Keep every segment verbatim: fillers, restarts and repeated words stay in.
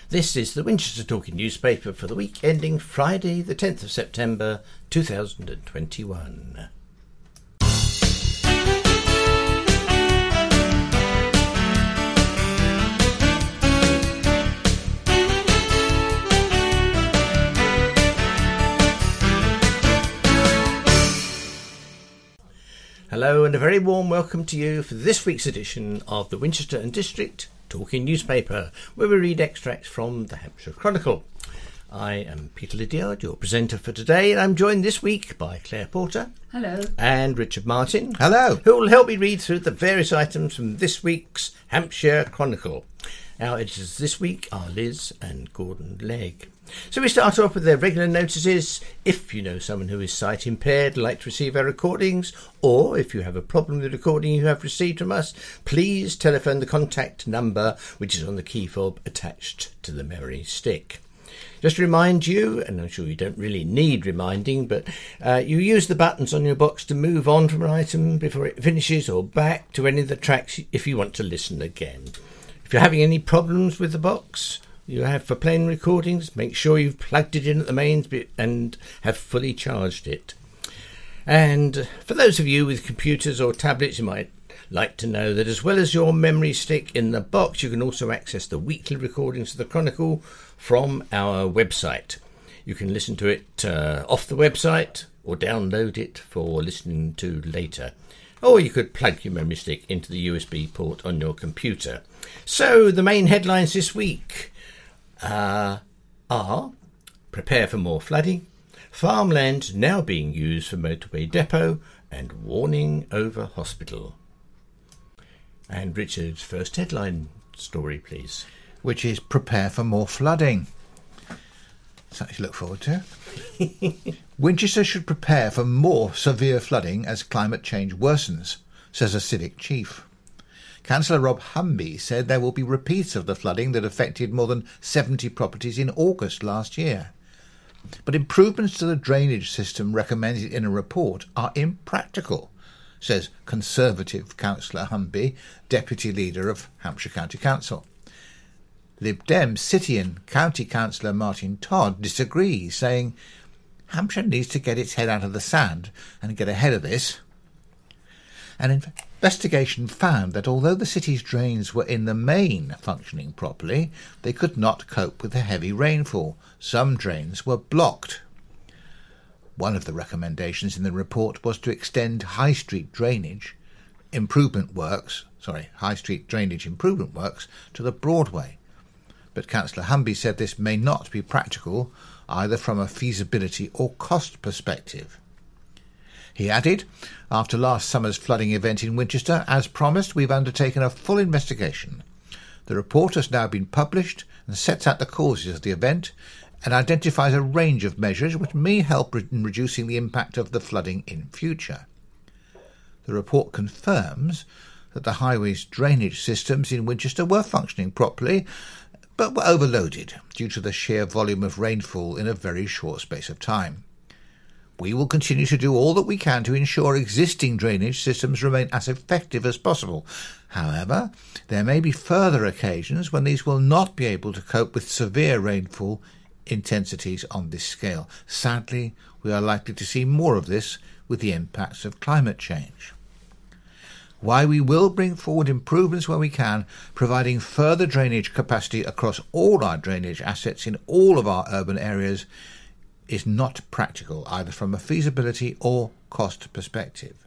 This is the Winchester Talking newspaper for the week ending Friday the tenth of September two thousand twenty-one. Hello and a very warm welcome to you for this week's edition of the Winchester and District Talking newspaper, where we read extracts from the Hampshire Chronicle. I am Peter Lydiard, your presenter for today, and I'm joined this week by Claire Porter. Hello. And Richard Martin. Hello. Who will help me read through the various items from this week's Hampshire Chronicle. Our editors this week are Liz and Gordon Legg. So we start off with their regular notices. If you know someone who is sight impaired, like to receive our recordings, or if you have a problem with the recording you have received from us, please telephone the contact number which is on the key fob attached to the memory stick. Just to remind you, and I'm sure you don't really need reminding, but uh, you use the buttons on your box to move on from an item before it finishes, or back to any of the tracks if you want to listen again. If you're having any problems with the box you have for playing recordings, make sure you've plugged it in at the mains bit and have fully charged it. And for those of you with computers or tablets, you might like to know that as well as your memory stick in the box, you can also access the weekly recordings of the Chronicle from our website. You can listen to it uh, off the website or download it for listening to later. Or you could plug your memory stick into the U S B port on your computer. So the main headlines this week uh, are: prepare for more flooding, farmland now being used for motorway depot, and warning over hospital. And Richard's first headline story, please. Which is prepare for more flooding. Something to look forward to. Winchester should prepare for more severe flooding as climate change worsens, says a civic chief. Councillor Rob Humby said there will be repeats of the flooding that affected more than seventy properties in August last year. But improvements to the drainage system recommended in a report are impractical, says Conservative Councillor Humby, Deputy Leader of Hampshire County Council. Lib Dem City and County Councillor Martin Todd disagrees, saying Hampshire needs to get its head out of the sand and get ahead of this. An investigation found that although the city's drains were in the main functioning properly, they could not cope with the heavy rainfall. Some drains were blocked. One of the recommendations in the report was to extend high street drainage improvement works, sorry, high street drainage improvement works to the Broadway. But Councillor Humby said this may not be practical either from a feasibility or cost perspective. He added, after last summer's flooding event in Winchester, as promised, we've undertaken a full investigation. The report has now been published and sets out the causes of the event and identifies a range of measures which may help in reducing the impact of the flooding in future. The report confirms that the highways drainage systems in Winchester were functioning properly, but were overloaded due to the sheer volume of rainfall in a very short space of time. We will continue to do all that we can to ensure existing drainage systems remain as effective as possible. However, there may be further occasions when these will not be able to cope with severe rainfall intensities on this scale. Sadly, we are likely to see more of this with the impacts of climate change. Why we will bring forward improvements where we can, providing further drainage capacity across all our drainage assets in all of our urban areas, is not practical either from a feasibility or cost perspective.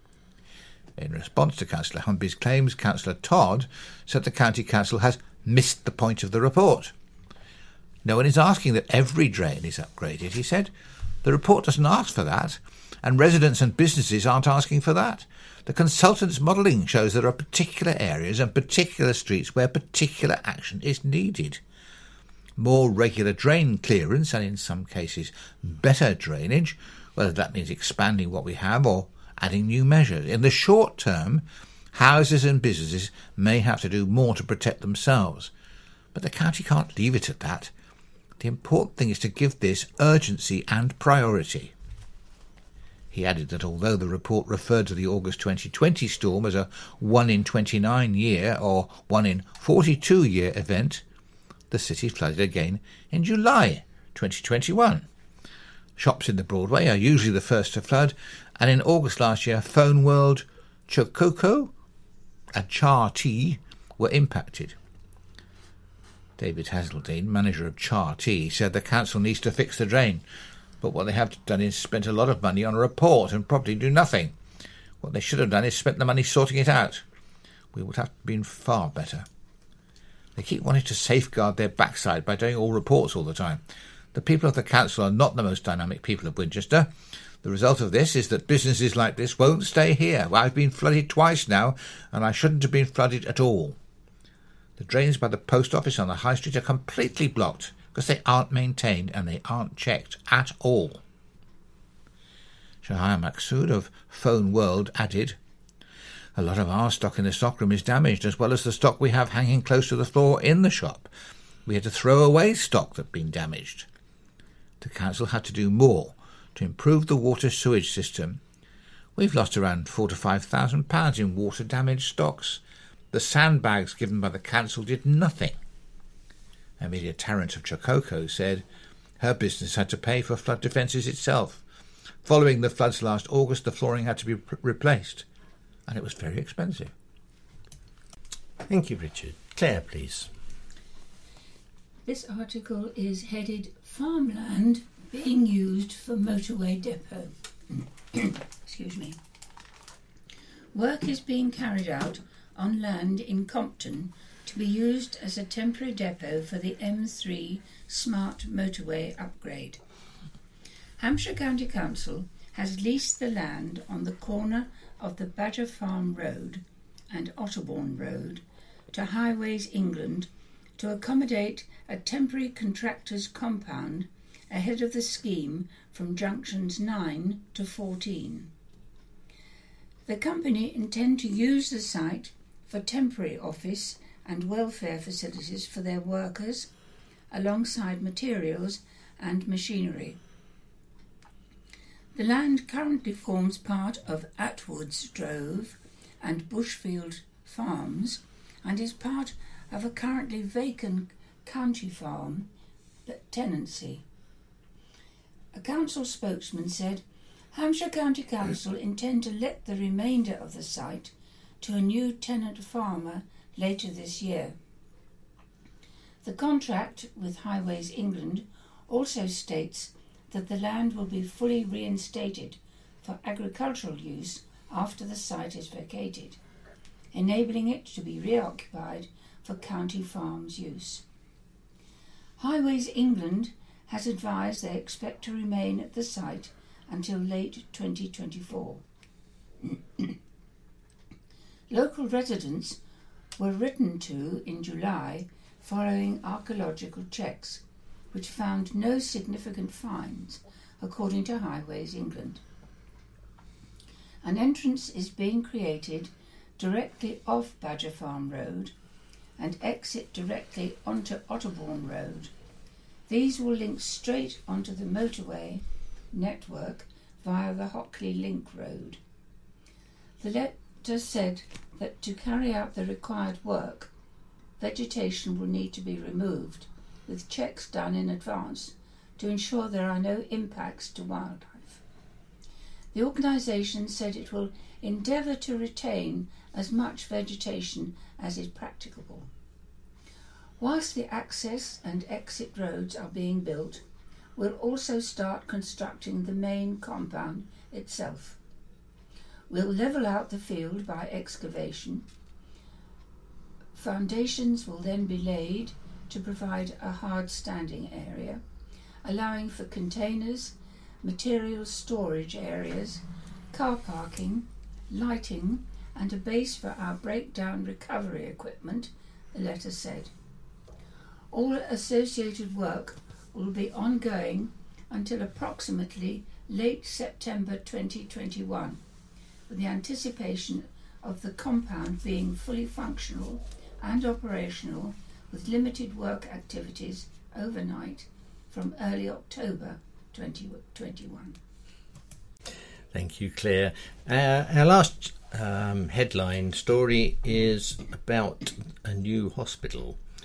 In response to Councillor Humby's claims, Councillor Todd said the County Council has missed the point of the report. No one is asking that every drain is upgraded, he said. The report doesn't ask for that, and residents and businesses aren't asking for that. The consultant's modelling shows there are particular areas and particular streets where particular action is needed. More regular drain clearance, and in some cases better drainage, whether that means expanding what we have or adding new measures. In the short term, houses and businesses may have to do more to protect themselves, but the county can't leave it at that. The important thing is to give this urgency and priority. He added that although the report referred to the August twenty twenty storm as a one in twenty-nine year or one in forty-two year event, the city flooded again in July twenty twenty-one. Shops in the Broadway are usually the first to flood, and in August last year, Phone World, Chokoko and Cha Tea were impacted. David Hazeldine, manager of Cha Tea, said the council needs to fix the drain, but what they have done is spent a lot of money on a report and probably do nothing. What they should have done is spent the money sorting it out. We would have been far better. They keep wanting to safeguard their backside by doing all reports all the time. The people of the council are not the most dynamic people of Winchester. The result of this is that businesses like this won't stay here. Well, I've been flooded twice now, and I shouldn't have been flooded at all. The drains by the post office on the high street are completely blocked because they aren't maintained and they aren't checked at all. Shahaya Maqsood of Phone World added, a lot of our stock in the stockroom is damaged, as well as the stock we have hanging close to the floor in the shop. We had to throw away stock that had been damaged. The council had to do more to improve the water sewage system. We've lost around four to five thousand pounds in water damaged stocks. The sandbags given by the council did nothing. Amelia Tarrant of Chokoko said her business had to pay for flood defences itself. Following the floods last August, the flooring had to be p- replaced, and it was very expensive. Thank you, Richard. Claire, please. This article is headed Farmland being used for motorway depot. Excuse me. Work is being carried out on land in Compton to be used as a temporary depot for the M three smart motorway upgrade. Hampshire County Council has leased the land on the corner of the Badger Farm Road and Otterbourne Road to Highways England to accommodate a temporary contractor's compound ahead of the scheme from junctions nine to fourteen. The company intend to use the site for temporary office and welfare facilities for their workers, alongside materials and machinery. The land currently forms part of Atwood's Drove and Bushfield Farms and is part of a currently vacant county farm tenancy. A council spokesman said, Hampshire County Council intend to let the remainder of the site to a new tenant farmer later this year. The contract with Highways England also states that the land will be fully reinstated for agricultural use after the site is vacated, enabling it to be reoccupied for county farms use. Highways England has advised they expect to remain at the site until late twenty twenty-four. Local residents were written to in July following archaeological checks, which found no significant finds, according to Highways England. An entrance is being created directly off Badger Farm Road and exit directly onto Otterbourne Road. These will link straight onto the motorway network via the Hockley Link Road. The letter said that to carry out the required work, vegetation will need to be removed, with checks done in advance to ensure there are no impacts to wildlife. The organisation said it will endeavour to retain as much vegetation as is practicable. Whilst the access and exit roads are being built, we'll also start constructing the main compound itself. We'll level out the field by excavation. Foundations will then be laid to provide a hard standing area, allowing for containers, material storage areas, car parking, lighting, and a base for our breakdown recovery equipment, the letter said. All associated work will be ongoing until approximately late September twenty twenty-one, with the anticipation of the compound being fully functional and operational with limited work activities overnight from early October twenty twenty-one. Thank you, Claire. Uh, our last um, headline story is about a new hospital.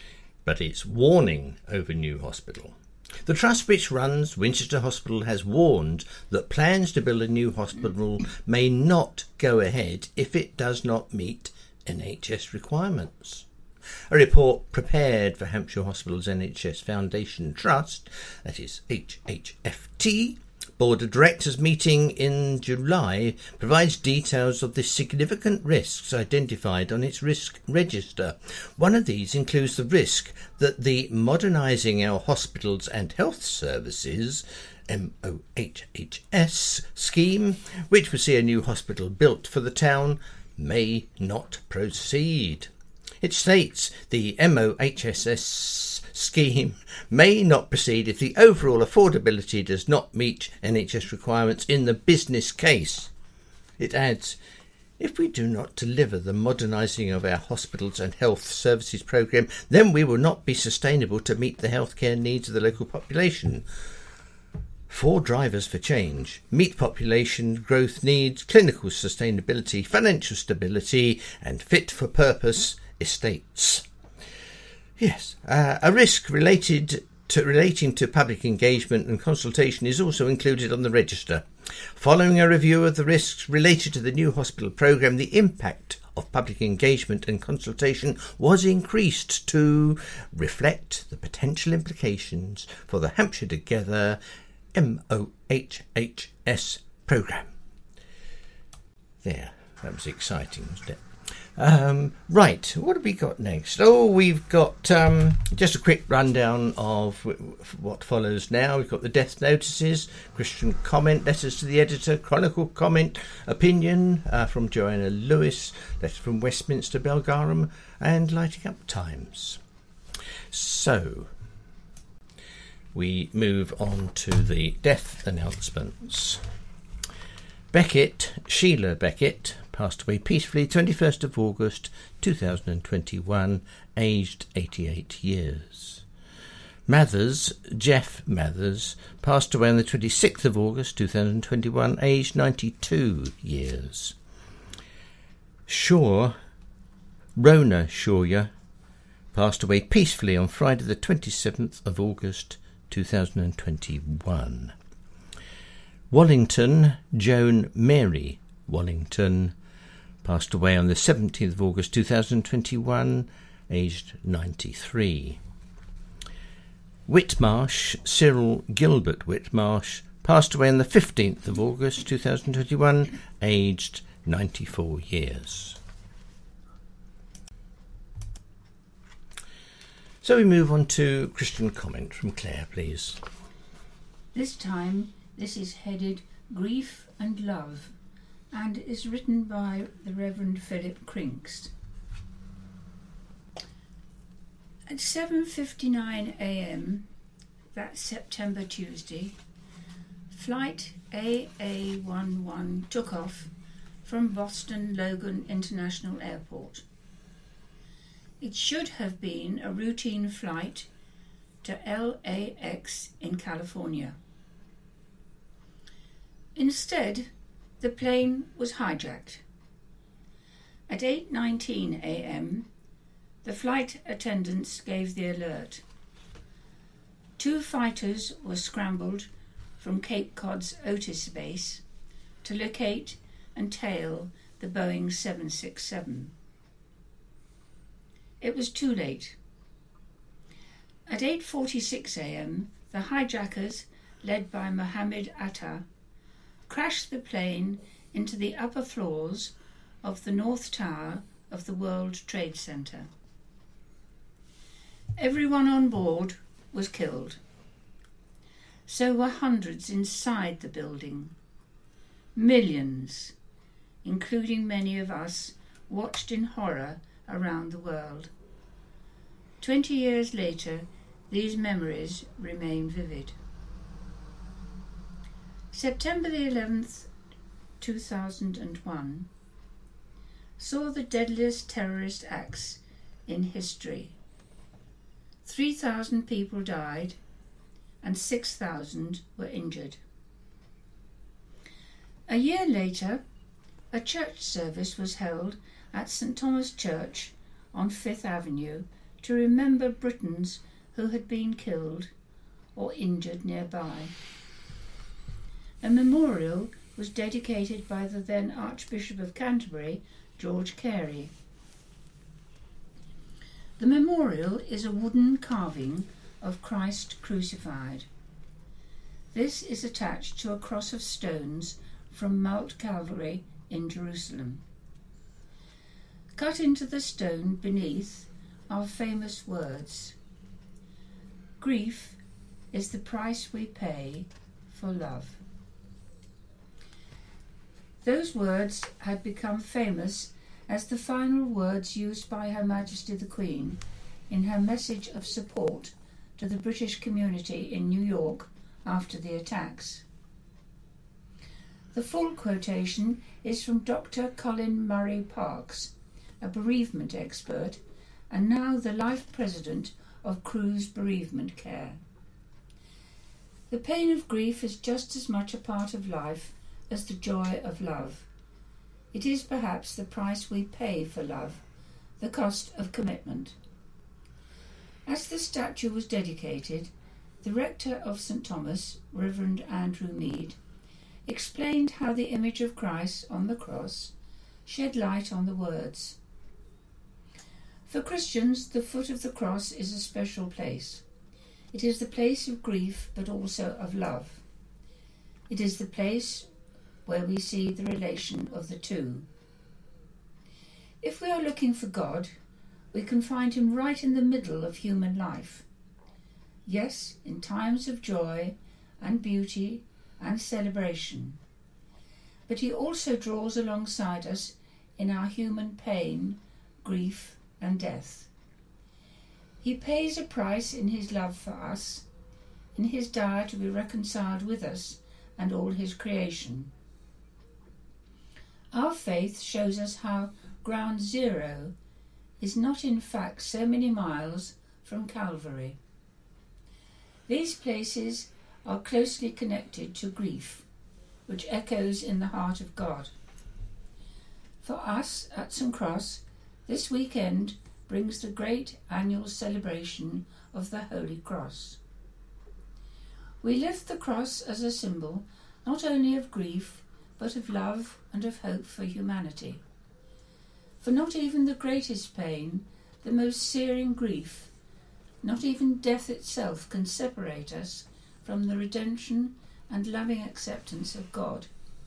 but it's warning over new hospital. The trust which runs Winchester Hospital has warned that plans to build a new hospital may not go ahead if it does not meet N H S requirements. A report prepared for Hampshire Hospitals N H S Foundation Trust, that is H H F T, Board of Directors meeting in July, provides details of the significant risks identified on its risk register. One of these includes the risk that the Modernising Our Hospitals and Health Services M O H H S scheme, which would see a new hospital built for the town, may not proceed. It states the M O H S S scheme may not proceed if the overall affordability does not meet N H S requirements in the business case. It adds, if we do not deliver the modernising of our hospitals and health services programme, then we will not be sustainable to meet the healthcare needs of the local population. Four drivers for change: meet population growth needs, clinical sustainability, financial stability, and fit-for-purpose estates. Yes, uh, a risk related to relating to public engagement and consultation is also included on the register. Following a review of the risks related to the new hospital programme, the impact of public engagement and consultation was increased to reflect the potential implications for the Hampshire Together M O H H S programme. There, that was exciting, wasn't it? Um, right, what have we got next? Oh, we've got um, just a quick rundown of w- what follows now. We've got the death notices, Christian comment, letters to the editor, Chronicle comment, opinion uh, from Joanna Lewis, letter from Westminster Belgarum, and Lighting Up Times. So, we move on to the death announcements. Beckett, Sheila Beckett, passed away peacefully twenty-first of August two thousand twenty-one, aged eighty-eight years. Mathers, Jeff Mathers, passed away on the twenty-sixth of August two thousand twenty-one, aged ninety-two years. Shaw, Rona Shawyer, passed away peacefully on Friday the twenty-seventh of August two thousand twenty-one. Wallington, Joan Mary Wallington, passed away on the seventeenth of August two thousand twenty-one, aged ninety-three. Whitmarsh, Cyril Gilbert Whitmarsh, passed away on the fifteenth of August two thousand twenty-one, aged ninety-four years. So we move on to Christian comment from Claire, please. This time, this is headed Grief and Love, and is written by the Reverend Philip Crinkst. At seven fifty-nine a m, that's September Tuesday, flight A A eleven took off from Boston Logan International Airport. It should have been a routine flight to L A X in California. Instead, the plane was hijacked. At eight nineteen a m, the flight attendants gave the alert. Two fighters were scrambled from Cape Cod's Otis base to locate and tail the Boeing seven sixty-seven. It was too late. At eight forty-six a m, the hijackers, led by Mohammed Atta, crashed the plane into the upper floors of the North Tower of the World Trade Center. Everyone on board was killed. So were hundreds inside the building. Millions, including many of us, watched in horror around the world. Twenty years later, these memories remain vivid. September the eleventh, two thousand one, saw the deadliest terrorist acts in history. three thousand people died and six thousand were injured. A year later, a church service was held at Saint Thomas Church on Fifth Avenue to remember Britons who had been killed or injured nearby. A memorial was dedicated by the then Archbishop of Canterbury, George Carey. The memorial is a wooden carving of Christ crucified. This is attached to a cross of stones from Mount Calvary in Jerusalem. Cut into the stone beneath are famous words: "Grief is the price we pay for love." Those words had become famous as the final words used by Her Majesty the Queen in her message of support to the British community in New York after the attacks. The full quotation is from Doctor Colin Murray Parkes, a bereavement expert and now the life president of Cruse Bereavement Care. The pain of grief is just as much a part of life as the joy of love. It is perhaps the price we pay for love, the cost of commitment. As the statue was dedicated, the rector of St Thomas, Reverend Andrew Mead, explained how the image of Christ on the cross shed light on the words. For Christians, the foot of the cross is a special place. It is the place of grief, but also of love. It is the place where we see the relation of the two. If we are looking for God, we can find him right in the middle of human life. Yes, in times of joy and beauty and celebration. But he also draws alongside us in our human pain, grief and death. He pays a price in his love for us, in his desire to be reconciled with us and all his creation. Our faith shows us how ground zero is not in fact so many miles from Calvary. These places are closely connected to grief, which echoes in the heart of God. For us at St Cross, this weekend brings the great annual celebration of the Holy Cross. We lift the cross as a symbol not only of grief, but of love and of hope for humanity. For not even the greatest pain, the most searing grief, not even death itself can separate us from the redemption and loving acceptance of God.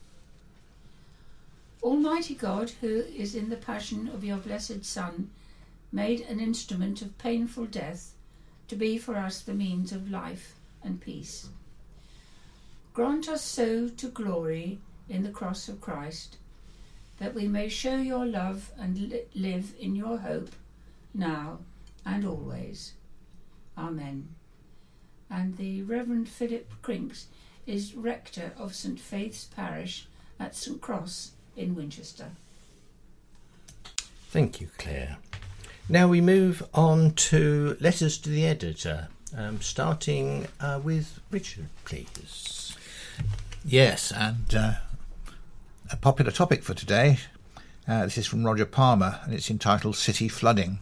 Almighty God, who is in the passion of your blessed Son, made an instrument of painful death to be for us the means of life and peace. Grant us so to glory in the cross of Christ, that we may show your love and li- live in your hope, now and always. Amen. And the Reverend Philip Crinks is rector of St Faith's Parish at St Cross in Winchester. Thank you, Claire. Now we move on to letters to the editor, um, starting uh, with Richard, please. Yes, and uh, a popular topic for today. Uh, this is from Roger Palmer, and it's entitled City Flooding.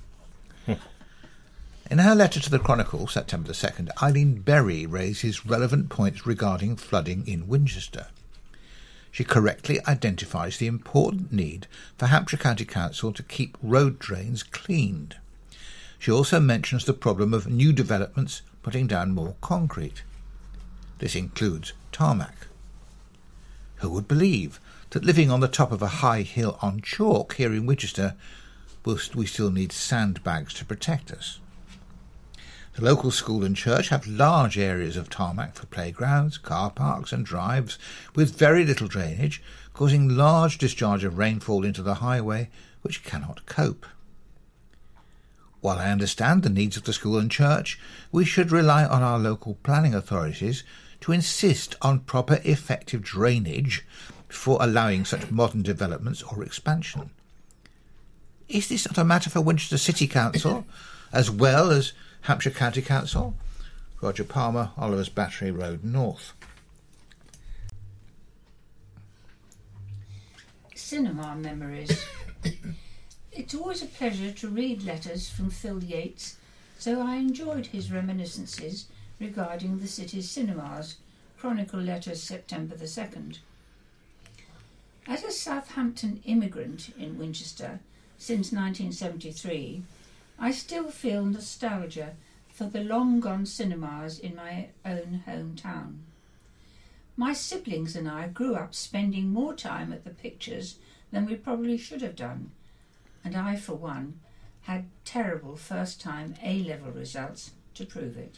In her letter to the Chronicle, September the second, Eileen Berry raises relevant points regarding flooding in Winchester. She correctly identifies the important need for Hampshire County Council to keep road drains cleaned. She also mentions the problem of new developments putting down more concrete. This includes tarmac. Who would believe that living on the top of a high hill on chalk here in Winchester, we still need sandbags to protect us? The local school and church have large areas of tarmac for playgrounds, car parks and drives, with very little drainage, causing large discharge of rainfall into the highway, which cannot cope. While I understand the needs of the school and church, we should rely on our local planning authorities to insist on proper effective drainage before allowing such modern developments or expansion. Is this not a matter for Winchester City Council, as well as Hampshire County Council? Roger Palmer, Oliver's Battery Road North. Cinema memories. It's always a pleasure to read letters from Phil Yates so I enjoyed his reminiscences regarding the city's cinemas. Chronicle Letters, September the second. As a Southampton immigrant in Winchester since nineteen seventy-three, I still feel nostalgia for the long-gone cinemas in my own hometown. My siblings and I grew up spending more time at the pictures than we probably should have done, and I, for one, had terrible first-time A-level results to prove it.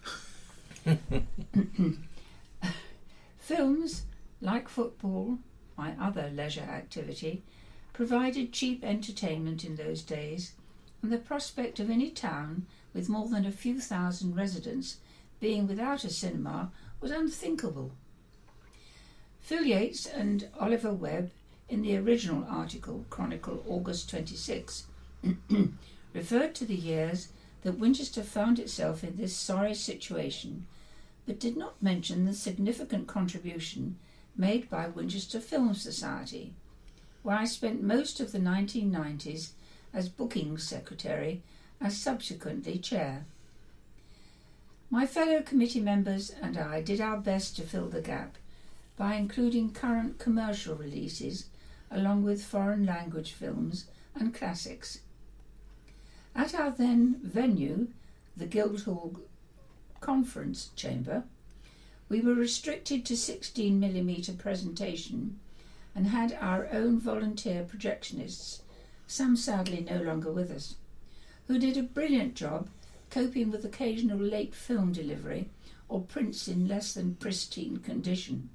Films, like football, my other leisure activity, provided cheap entertainment in those days, and the prospect of any town with more than a few thousand residents being without a cinema was unthinkable. Phil Yates and Oliver Webb, in the original article, Chronicle, August twenty-sixth, referred to the years that Winchester found itself in this sorry situation, but did not mention the significant contribution made by Winchester Film Society, where I spent most of the nineteen nineties as booking secretary and subsequently chair. My fellow committee members and I did our best to fill the gap by including current commercial releases along with foreign language films and classics. At our then venue, the Guildhall Conference Chamber, we were restricted to sixteen millimeter presentation and had our own volunteer projectionists, some sadly no longer with us, who did a brilliant job coping with occasional late film delivery or prints in less than pristine condition.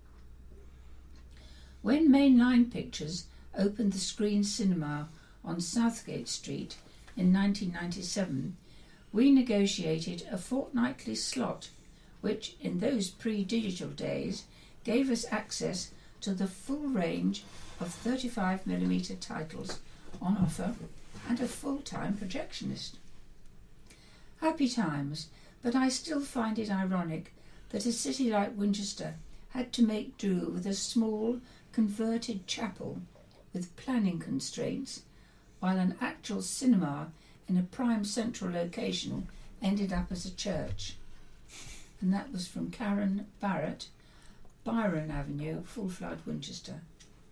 When Mainline Pictures opened the Screen Cinema on Southgate Street in nineteen ninety-seven, we negotiated a fortnightly slot which, in those pre-digital days, gave us access to the full range of thirty-five millimeter titles on offer and a full-time projectionist. Happy times, but I still find it ironic that a city like Winchester had to make do with a small, converted chapel with planning constraints, while an actual cinema in a prime central location ended up as a church. And that was from Karen Barrett, Byron Avenue, Full Flood, Winchester.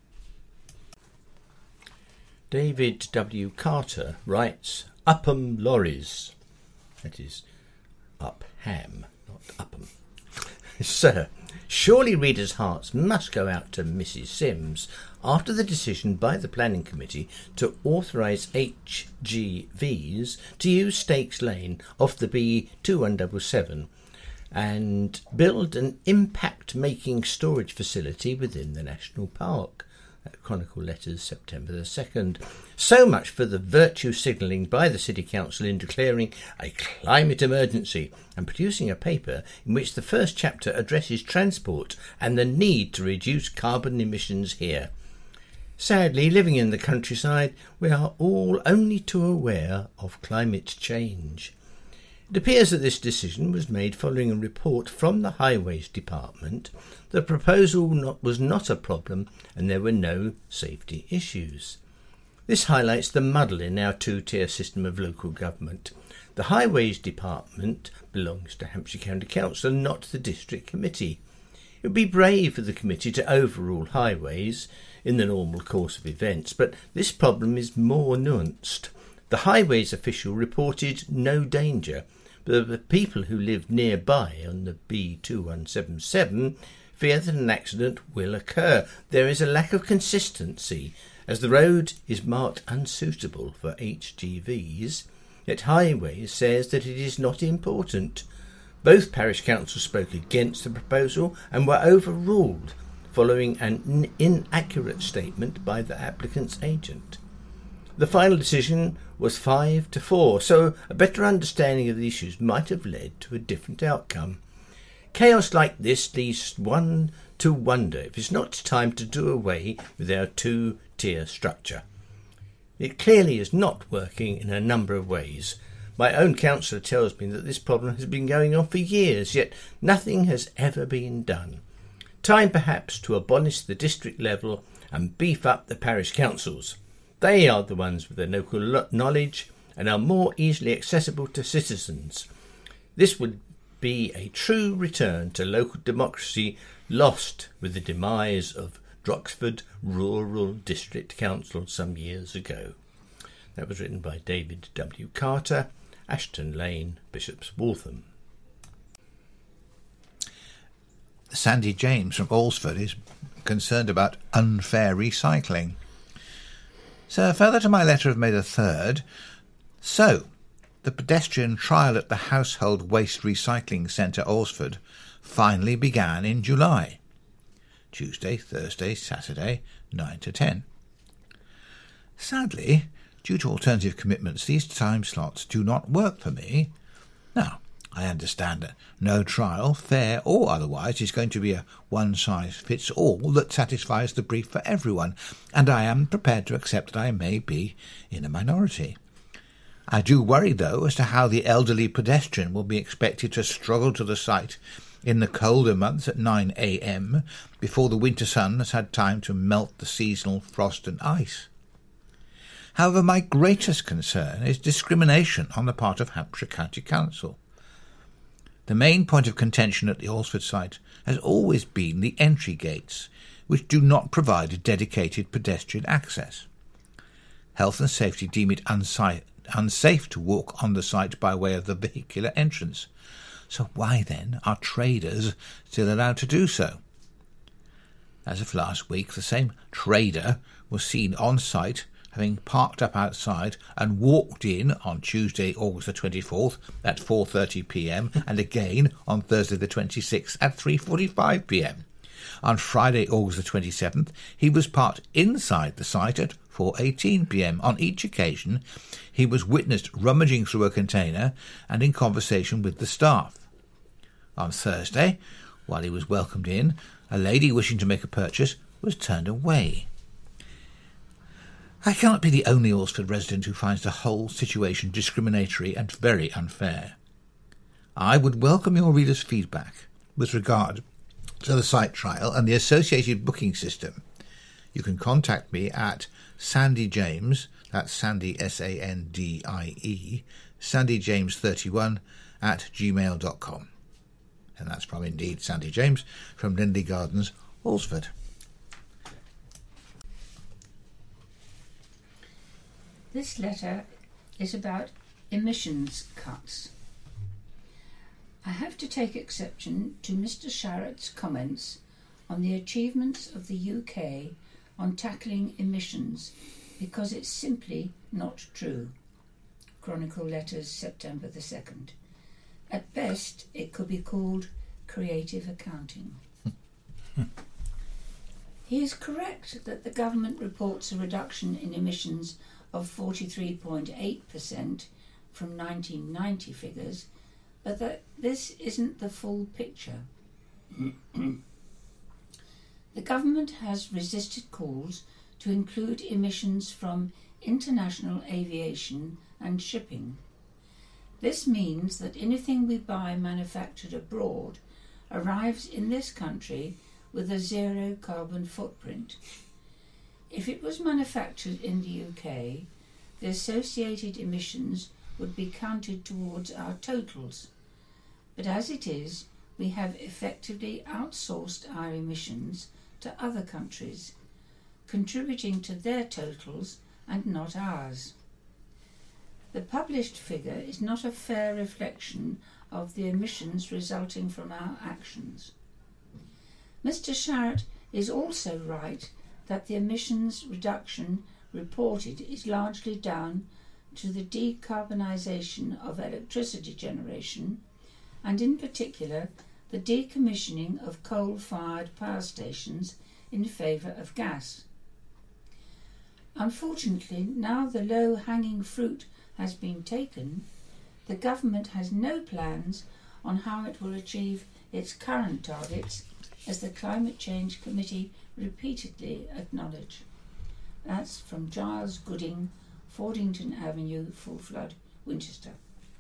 David W. Carter writes, Upham Lorries. That is, Upham, not Upham. Sir, surely readers' hearts must go out to Missus Sims after the decision by the Planning Committee to authorise H G Vs to use Stakes Lane off the B two one seven seven and build an impact-making storage facility within the National Park. At Chronicle Letters, September the second. So much for the virtue signalling by the City Council in declaring a climate emergency and producing a paper in which the first chapter addresses transport and the need to reduce carbon emissions here. Sadly, living in the countryside, we are all only too aware of climate change. It appears that this decision was made following a report from the Highways Department. The proposal not, was not a problem and there were no safety issues. This highlights the muddle in our two-tier system of local government. The Highways Department belongs to Hampshire County Council and not the District Committee. It would be brave for the committee to overrule highways in the normal course of events, but this problem is more nuanced. The highways official reported no danger, but the people who live nearby on the B two one seven seven fear that an accident will occur. There is a lack of consistency, as the road is marked unsuitable for H G Vs, yet Highways says that it is not important. Both parish councils spoke against the proposal and were overruled, following an inaccurate statement by the applicant's agent. The final decision was five to four, so a better understanding of the issues might have led to a different outcome. Chaos like this leads one to wonder if it's not time to do away with our two-tier structure. It clearly is not working in a number of ways. My own councillor tells me that this problem has been going on for years, yet nothing has ever been done. Time perhaps to abolish the district level and beef up the parish councils. They are the ones with the local knowledge and are more easily accessible to citizens. This would be a true return to local democracy lost with the demise of Droxford Rural District Council some years ago. That was written by David W. Carter, Ashton Lane, Bishop's Waltham. Sandy James from Alresford is concerned about unfair recycling. So, further to my letter of May the third, so, the pedestrian trial at the Household Waste Recycling Centre, Alresford, finally began in July. Tuesday, Thursday, Saturday, nine to ten. Sadly, due to alternative commitments, these time slots do not work for me. Now, I understand that no trial, fair or otherwise, is going to be a one-size-fits-all that satisfies the brief for everyone, and I am prepared to accept that I may be in a minority. I do worry, though, as to how the elderly pedestrian will be expected to struggle to the site in the colder months at nine a m before the winter sun has had time to melt the seasonal frost and ice. However, my greatest concern is discrimination on the part of Hampshire County Council. The main point of contention at the Alresford site has always been the entry gates, which do not provide a dedicated pedestrian access. Health and safety deem it unsi- unsafe to walk on the site by way of the vehicular entrance. So why then are traders still allowed to do so? As of last week, the same trader was seen on site, having parked up outside and walked in on Tuesday, August the twenty-fourth at four thirty p m and again on Thursday the twenty-sixth at three forty-five p m. On Friday, August the twenty-seventh, he was parked inside the site at four eighteen p m. On each occasion, he was witnessed rummaging through a container and in conversation with the staff. On Thursday, while he was welcomed in, a lady wishing to make a purchase was turned away. I cannot be the only Alresford resident who finds the whole situation discriminatory and very unfair. I would welcome your readers' feedback with regard to the site trial and the associated booking system. You can contact me at Sandy James, that's Sandy S A N D I E, Sandy James thirty-one at gmail dot com. And that's from indeed Sandy James from Lindley Gardens, Alresford. This letter is about emissions cuts. I have to take exception to Mister Sharratt's comments on the achievements of the U K on tackling emissions because it's simply not true. Chronicle Letters, September the second. At best, it could be called creative accounting. He is correct that the government reports a reduction in emissions of forty-three point eight percent from nineteen ninety figures, but that this isn't the full picture. The government has resisted calls to include emissions from international aviation and shipping. This means that anything we buy manufactured abroad arrives in this country with a zero carbon footprint. If it was manufactured in the U K, the associated emissions would be counted towards our totals. But as it is, we have effectively outsourced our emissions to other countries, contributing to their totals and not ours. The published figure is not a fair reflection of the emissions resulting from our actions. Mister Sharratt is also right that the emissions reduction reported is largely down to the decarbonisation of electricity generation and in particular the decommissioning of coal-fired power stations in favour of gas. Unfortunately, now the low-hanging fruit has been taken, the government has no plans on how it will achieve its current targets, as the Climate Change Committee repeatedly acknowledge. That's from Giles Gooding, Fordington Avenue, Full Flood, Winchester.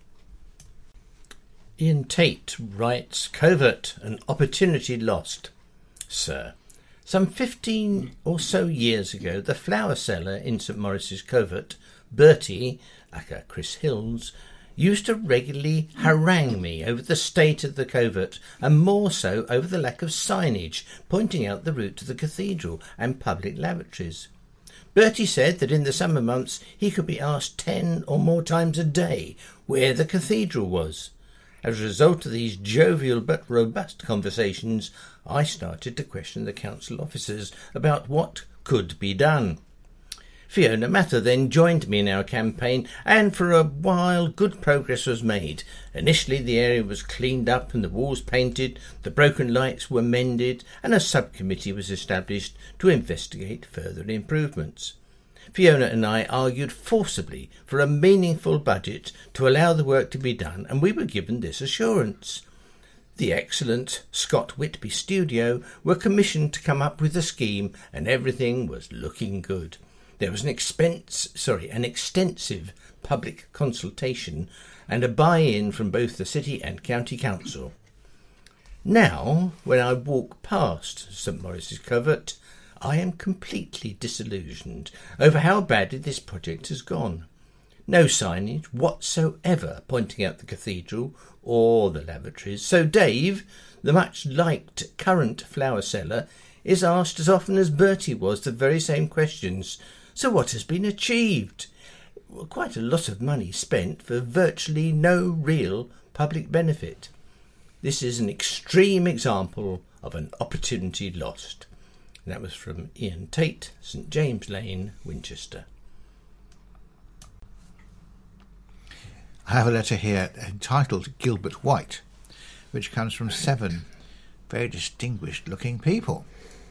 Ian Tate writes, Covert, an opportunity lost. Sir, some fifteen or so years ago, the flower seller in St Maurice's Covert Bertie, aka Chris Hills, used to regularly harangue me over the state of the covert, and more so over the lack of signage pointing out the route to the cathedral and public lavatories. Bertie said that in the summer months he could be asked ten or more times a day where the cathedral was. As a result of these jovial but robust conversations, I started to question the council officers about what could be done. Fiona Mather then joined me in our campaign, and for a while good progress was made. Initially the area was cleaned up and the walls painted, the broken lights were mended, and a subcommittee was established to investigate further improvements. Fiona and I argued forcibly for a meaningful budget to allow the work to be done, and we were given this assurance. The excellent Scott Whitby studio were commissioned to come up with a scheme, and everything was looking good. There was an expense, sorry, an extensive public consultation and a buy-in from both the city and county council. Now, when I walk past St Maurice's Covert, I am completely disillusioned over how badly this project has gone. No signage whatsoever pointing out the cathedral or the lavatories, so Dave, the much-liked current flower seller, is asked as often as Bertie was the very same questions. So what has been achieved? Well, quite a lot of money spent for virtually no real public benefit. This is an extreme example of an opportunity lost. And that was from Ian Tate, St James Lane, Winchester. I have a letter here entitled Gilbert White, which comes from seven very distinguished looking people.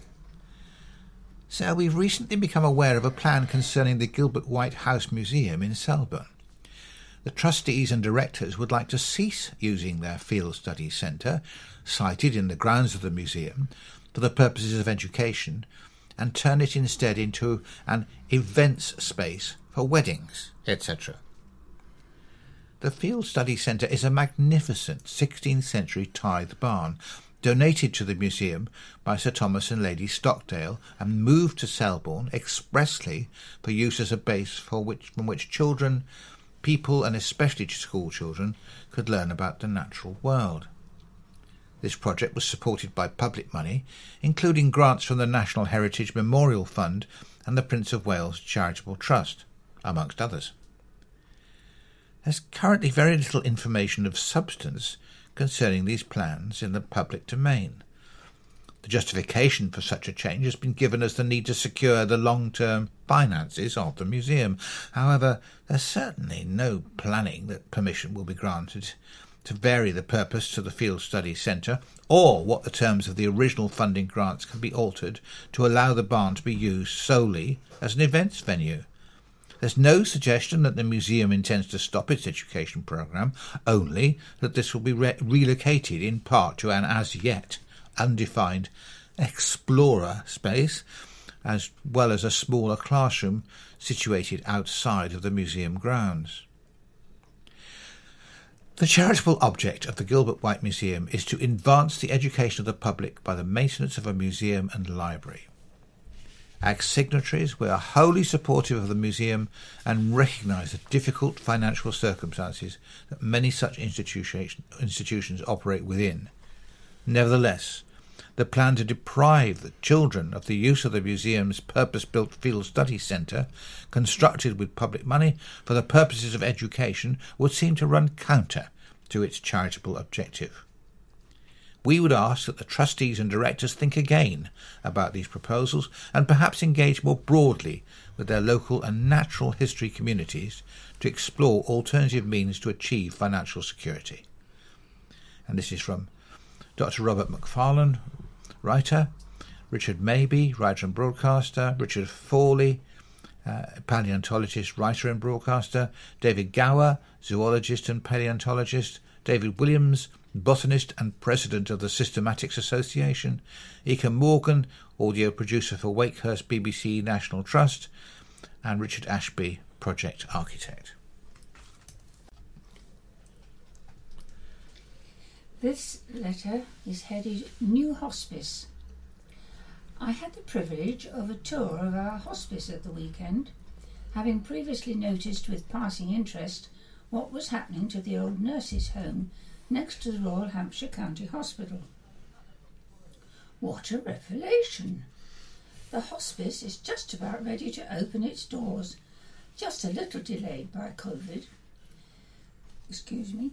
So we've recently become aware of a plan concerning the Gilbert White House Museum in Selborne. The trustees and directors would like to cease using their field study centre, sited in the grounds of the museum, for the purposes of education, and turn it instead into an events space for weddings, et cetera. The Field Study Centre is a magnificent sixteenth century tithe barn, donated to the museum by Sir Thomas and Lady Stockdale, and moved to Selborne expressly for use as a base for which, from which children, people and especially school children, could learn about the natural world. This project was supported by public money, including grants from the National Heritage Memorial Fund and the Prince of Wales Charitable Trust, amongst others. There's currently very little information of substance concerning these plans in the public domain. The justification for such a change has been given as the need to secure the long-term finances of the museum. However, there's certainly no planning that permission will be granted to vary the purpose to the Field Study Centre, or what the terms of the original funding grants can be altered to allow the barn to be used solely as an events venue. There's no suggestion that the museum intends to stop its education programme, only that this will be re- relocated in part to an as-yet undefined explorer space, as well as a smaller classroom situated outside of the museum grounds. The charitable object of the Gilbert White Museum is to advance the education of the public by the maintenance of a museum and library. As signatories, we are wholly supportive of the museum and recognise the difficult financial circumstances that many such institution, institutions operate within. Nevertheless, the plan to deprive the children of the use of the museum's purpose-built field study centre, constructed with public money for the purposes of education, would seem to run counter to its charitable objective. We would ask that the trustees and directors think again about these proposals and perhaps engage more broadly with their local and natural history communities to explore alternative means to achieve financial security. And this is from Doctor Robert McFarlane, writer, Richard Maybe, writer and broadcaster, Richard Fawley, uh, paleontologist, writer and broadcaster, David Gower, zoologist and paleontologist, David Williams, botanist and president of the Systematics Association, Eka Morgan, audio producer for Wakehurst B B C National Trust, and Richard Ashby, project architect. This letter is headed New Hospice. I had the privilege of a tour of our hospice at the weekend, having previously noticed with passing interest what was happening to the old nurses' home next to the Royal Hampshire County Hospital. What a revelation! The hospice is just about ready to open its doors, just a little delayed by COVID. Excuse me.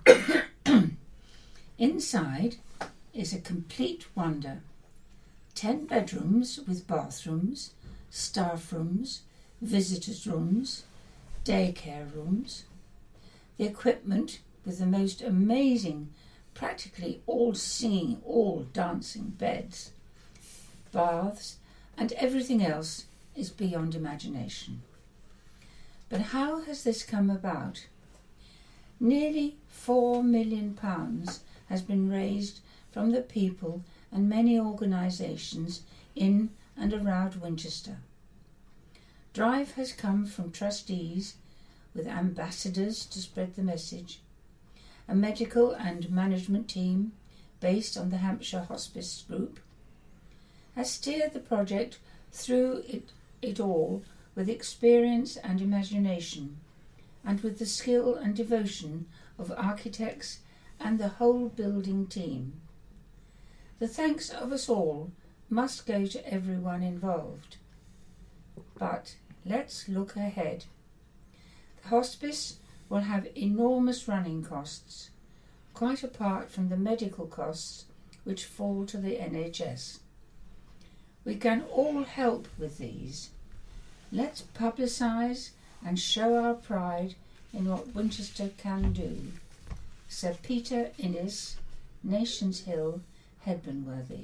Inside is a complete wonder. Ten bedrooms with bathrooms, staff rooms, visitors' rooms, daycare rooms. The equipment with the most amazing, practically all singing, all dancing beds, baths, and everything else is beyond imagination. But how has this come about? Nearly four million pounds has been raised from the people and many organisations in and around Winchester. Drive has come from trustees with ambassadors to spread the message, a medical and management team based on the Hampshire Hospice Group has steered the project through it, it all with experience and imagination, and with the skill and devotion of architects and the whole building team. The thanks of us all must go to everyone involved. But let's look ahead. The hospice will have enormous running costs, quite apart from the medical costs which fall to the N H S. We can all help with these. Let's publicise and show our pride in what Winchester can do. Sir Peter Innes, Nations Hill, Hedburn-Worthy.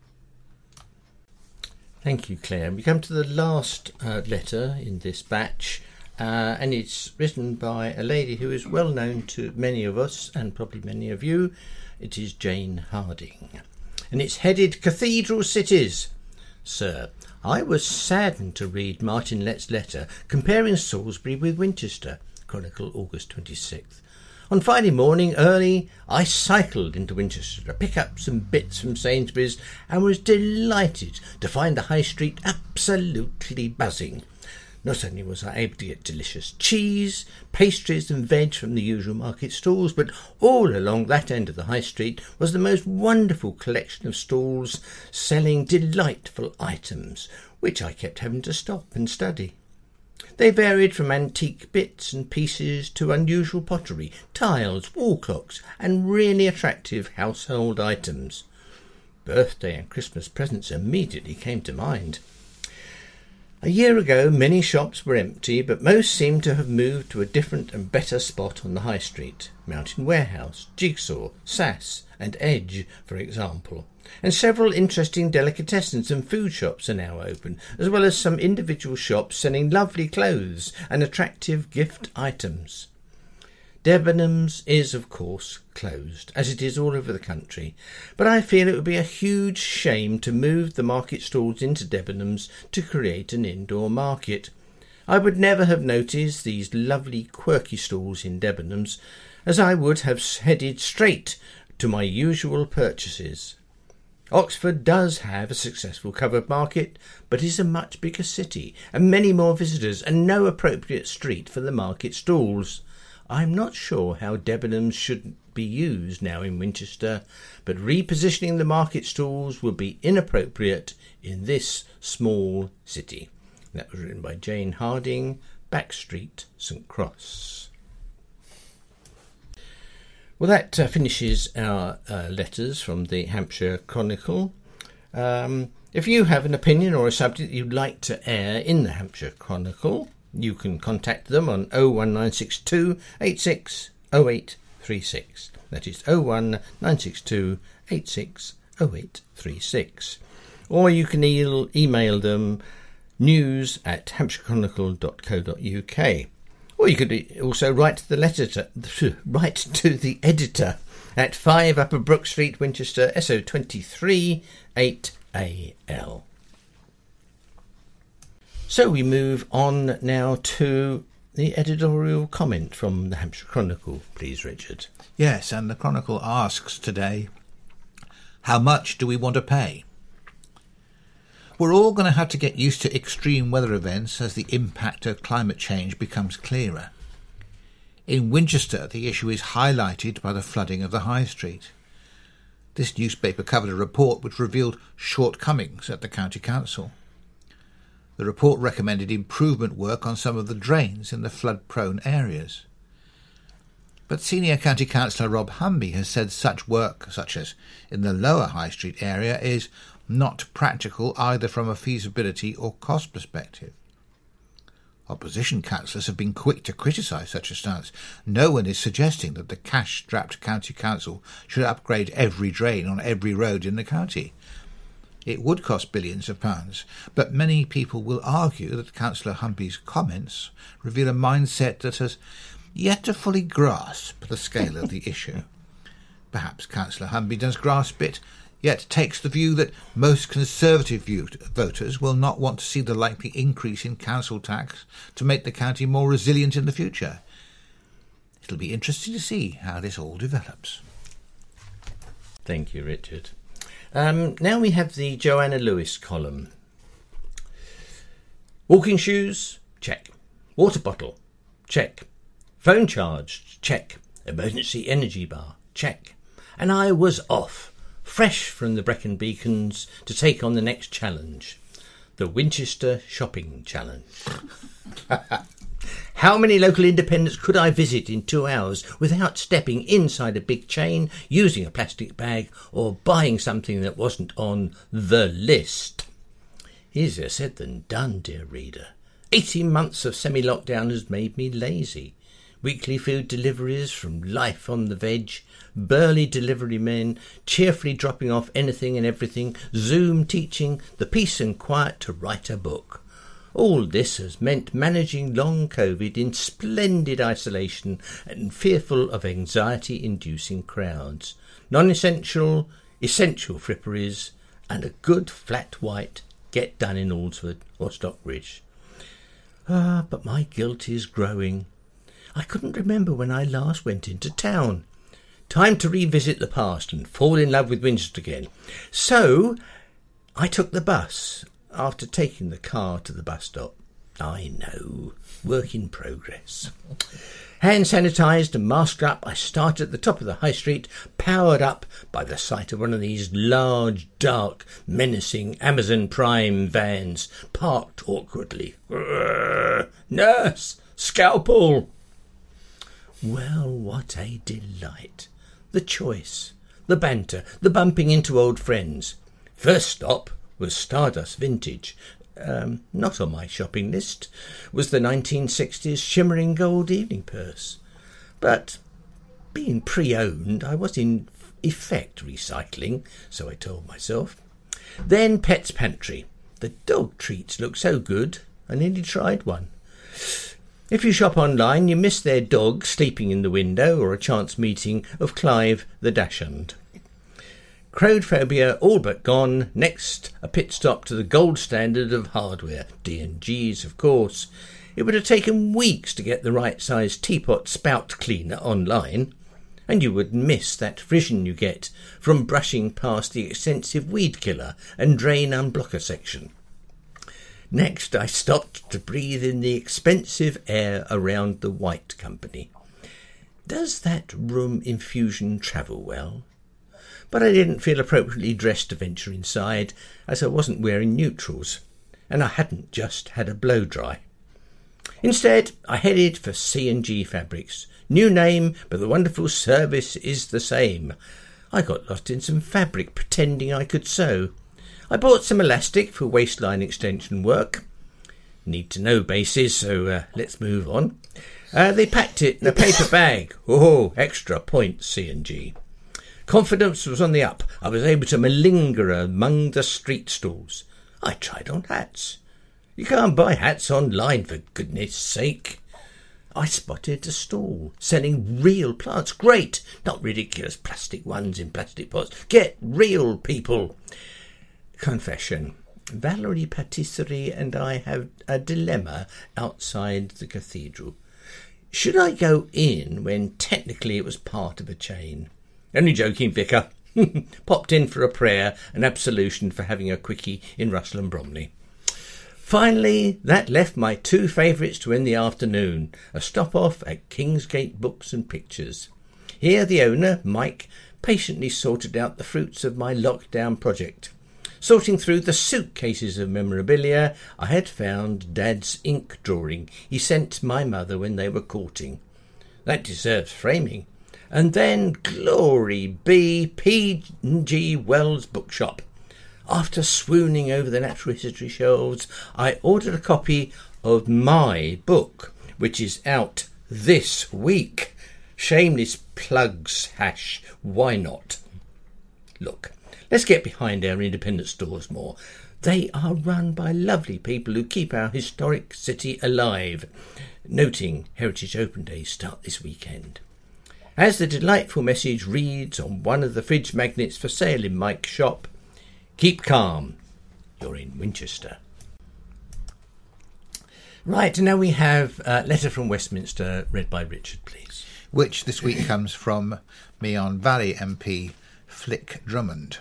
Thank you, Claire. We come to the last uh, letter in this batch, uh, and it's written by a lady who is well known to many of us and probably many of you. It is Jane Harding, and it's headed Cathedral Cities. Sir, I was saddened to read Martin Lett's letter comparing Salisbury with Winchester. Chronicle, August twenty-sixth. On Friday morning early, I cycled into Winchester to pick up some bits from Sainsbury's and was delighted to find the high street absolutely buzzing. Not only was I able to get delicious cheese, pastries and veg from the usual market stalls, but all along that end of the high street was the most wonderful collection of stalls selling delightful items, which I kept having to stop and study. They varied from antique bits and pieces to unusual pottery, tiles, wall clocks, and really attractive household items. Birthday and Christmas presents immediately came to mind. A year ago, many shops were empty, but most seemed to have moved to a different and better spot on the high street. Mountain Warehouse, Jigsaw, Sass, and Edge, for example. And several interesting delicatessens and food shops are now open, as well as some individual shops selling lovely clothes and attractive gift items. Debenhams is, of course, closed, as it is all over the country, but I feel it would be a huge shame to move the market stalls into Debenhams to create an indoor market. I would never have noticed these lovely quirky stalls in Debenhams, as I would have headed straight to my usual purchases. Oxford does have a successful covered market, but is a much bigger city, and many more visitors, and no appropriate street for the market stalls. I'm not sure how Debenhams should be used now in Winchester, but repositioning the market stalls would be inappropriate in this small city. That was written by Jane Harding, Back Street, St Cross. Well, that uh, finishes our uh, letters from the Hampshire Chronicle. Um, if you have an opinion or a subject you'd like to air in the Hampshire Chronicle, you can contact them on oh one nine six two eight six oh eight three six. That is oh one nine six two eight six oh eight three six. Or you can e- email them news at hampshire chronicle dot co dot uk. Or you could also write to the letter to, write to the editor at five Upper Brook Street, Winchester, S O twenty-three eight A L. So we move on now to the editorial comment from the Hampshire Chronicle, please, Richard. Yes, and the Chronicle asks today, how much do we want to pay? We're all going to have to get used to extreme weather events as the impact of climate change becomes clearer. In Winchester, the issue is highlighted by the flooding of the High Street. This newspaper covered a report which revealed shortcomings at the county council. The report recommended improvement work on some of the drains in the flood-prone areas. But senior county councillor Rob Humby has said such work, such as in the lower High Street area, is not practical either from a feasibility or cost perspective. Opposition councillors have been quick to criticise such a stance. No one is suggesting that the cash-strapped county council should upgrade every drain on every road in the county. It would cost billions of pounds, but many people will argue that Councillor Humby's comments reveal a mindset that has yet to fully grasp the scale of the issue. Perhaps Councillor Humby does grasp it, yet takes the view that most Conservative voters will not want to see the likely increase in council tax to make the county more resilient in the future. It'll be interesting to see how this all develops. Thank you, Richard. Um, now we have the Joanna Lewis column. Walking shoes? Check. Water bottle? Check. Phone charged? Check. Emergency energy bar? Check. And I was off, fresh from the Brecon Beacons, to take on the next challenge, the Winchester Shopping Challenge. How many local independents could I visit in two hours without stepping inside a big chain, using a plastic bag, or buying something that wasn't on the list? Easier said than done, dear reader. Eighteen months of semi-lockdown has made me lazy. Weekly food deliveries from Life on the Veg, burly delivery men cheerfully dropping off anything and everything, Zoom teaching the peace and quiet to write a book. All this has meant managing long COVID in splendid isolation and fearful of anxiety-inducing crowds, non-essential, essential fripperies, and a good flat white get done in Alresford or Stockbridge. Ah, but my guilt is growing. I couldn't remember when I last went into town. Time to revisit the past and fall in love with Winchester again. So I took the bus after taking the car to the bus stop. I know, work in progress. Hand sanitised and masked up, I started at the top of the High Street, powered up by the sight of one of these large, dark, menacing Amazon Prime vans parked awkwardly. Grrr, nurse! Scalpel! Well, what a delight. The choice, the banter, the bumping into old friends. First stop was Stardust Vintage. Um, not on my shopping list was the nineteen sixties shimmering gold evening purse. But being pre-owned, I was in effect recycling, so I told myself. Then Pet's Pantry. The dog treats look so good, I nearly tried one. If you shop online, you miss their dog sleeping in the window or a chance meeting of Clive the Dachshund. Crowdphobia all but gone. Next, a pit stop to the gold standard of hardware, D and G's, of course. It would have taken weeks to get the right size teapot spout cleaner online, and you would miss that vision you get from brushing past the extensive weed killer and drain unblocker section. Next, I stopped to breathe in the expensive air around the White Company. Does that room infusion travel well? But I didn't feel appropriately dressed to venture inside, as I wasn't wearing neutrals, and I hadn't just had a blow-dry. Instead, I headed for C and G Fabrics. New name, but the wonderful service is the same. I got lost in some fabric pretending I could sew. I bought some elastic for waistline extension work. Need to know basis, so uh, let's move on. Uh, they packed it in a paper bag. Oh, extra points, C and G. Confidence was on the up. I was able to malinger among the street stalls. I tried on hats. You can't buy hats online, for goodness sake. I spotted a stall selling real plants. Great, not ridiculous plastic ones in plastic pots. Get real, people. Confession. Valerie Patisserie and I have a dilemma outside the cathedral. Should I go in when technically it was part of a chain? Only joking, Vicar. Popped in for a prayer and absolution for having a quickie in Russell and Bromley. Finally, that left my two favourites to end the afternoon, a stop-off at Kingsgate Books and Pictures. Here the owner, Mike, patiently sorted out the fruits of my lockdown project. Sorting through the suitcases of memorabilia, I had found Dad's ink drawing he sent my mother when they were courting. That deserves framing. And then, glory be, P G Wells Bookshop. After swooning over the natural history shelves, I ordered a copy of my book, which is out this week. Shameless plugs, hash, why not? Look, let's get behind our independent stores more. They are run by lovely people who keep our historic city alive. Noting Heritage Open Days start this weekend. As the delightful message reads on one of the fridge magnets for sale in Mike's shop, keep calm, you're in Winchester. Right, now we have a letter from Westminster read by Richard, please. Which this week comes from Meon Valley M P Flick Drummond.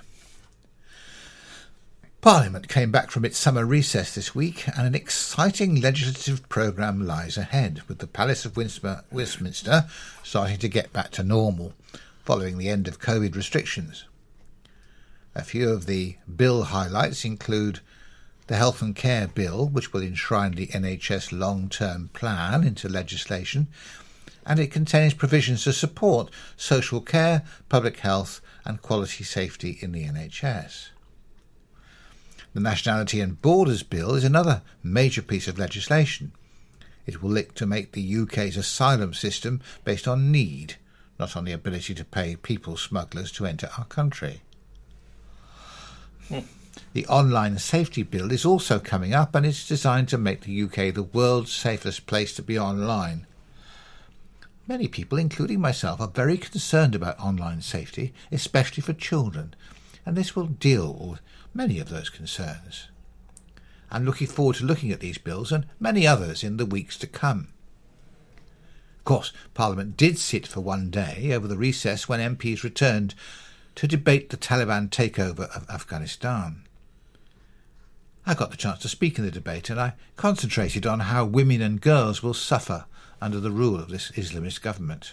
Parliament came back from its summer recess this week, and an exciting legislative programme lies ahead, with the Palace of Westminster starting to get back to normal following the end of COVID restrictions. A few of the bill highlights include the Health and Care Bill, which will enshrine the N H S long-term plan into legislation, and it contains provisions to support social care, public health and quality safety in the N H S. The Nationality and Borders Bill is another major piece of legislation. It will look to make the U K's asylum system based on need, not on the ability to pay people smugglers to enter our country. Hmm. The Online Safety Bill is also coming up, and it's designed to make the U K the world's safest place to be online. Many people, including myself, are very concerned about online safety, especially for children, and this will deal with many of those concerns. I'm looking forward to looking at these bills and many others in the weeks to come. Of course, Parliament did sit for one day over the recess when M Ps returned to debate the Taliban takeover of Afghanistan. I got the chance to speak in the debate, and I concentrated on how women and girls will suffer under the rule of this Islamist government.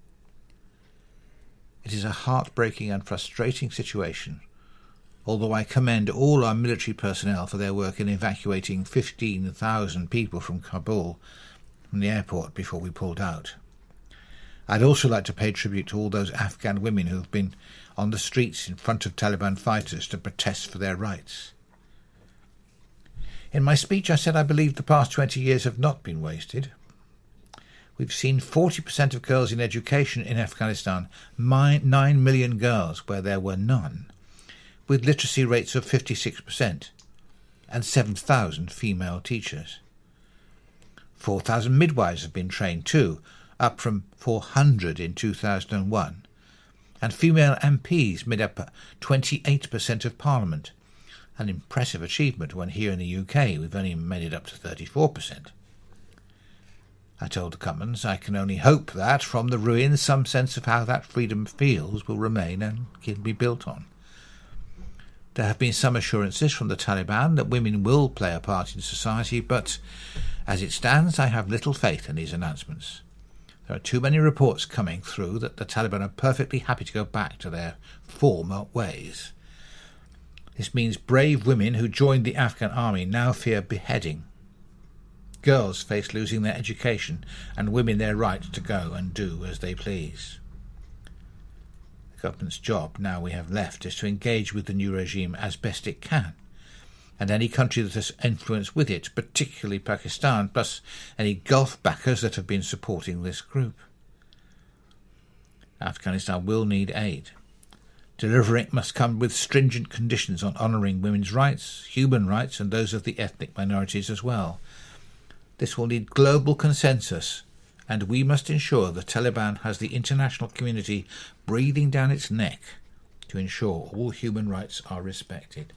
It is a heartbreaking and frustrating situation, although I commend all our military personnel for their work in evacuating fifteen thousand people from Kabul from the airport before we pulled out. I'd also like to pay tribute to all those Afghan women who have been on the streets in front of Taliban fighters to protest for their rights. In my speech, I said I believe the past twenty years have not been wasted. We've seen forty percent of girls in education in Afghanistan, nine million girls where there were none, with literacy rates of fifty-six percent, and seven thousand female teachers. four thousand midwives have been trained too, up from four hundred in two thousand one, and female M Ps made up twenty-eight percent of Parliament, an impressive achievement when here in the U K we've only made it up to thirty-four percent. I told the Commons I can only hope that, from the ruins, some sense of how that freedom feels will remain and can be built on. There have been some assurances from the Taliban that women will play a part in society, but as it stands, I have little faith in these announcements. There are too many reports coming through that the Taliban are perfectly happy to go back to their former ways. This means brave women who joined the Afghan army now fear beheading. Girls face losing their education, and women their right to go and do as they please. The government's job now we have left is to engage with the new regime as best it can, and any country that has influence with it, particularly Pakistan, plus any Gulf backers that have been supporting this group. Afghanistan will need aid. Delivering it must come with stringent conditions on honouring women's rights, human rights, and those of the ethnic minorities as well. This will need global consensus, and we must ensure the Taliban has the international community breathing down its neck to ensure all human rights are respected.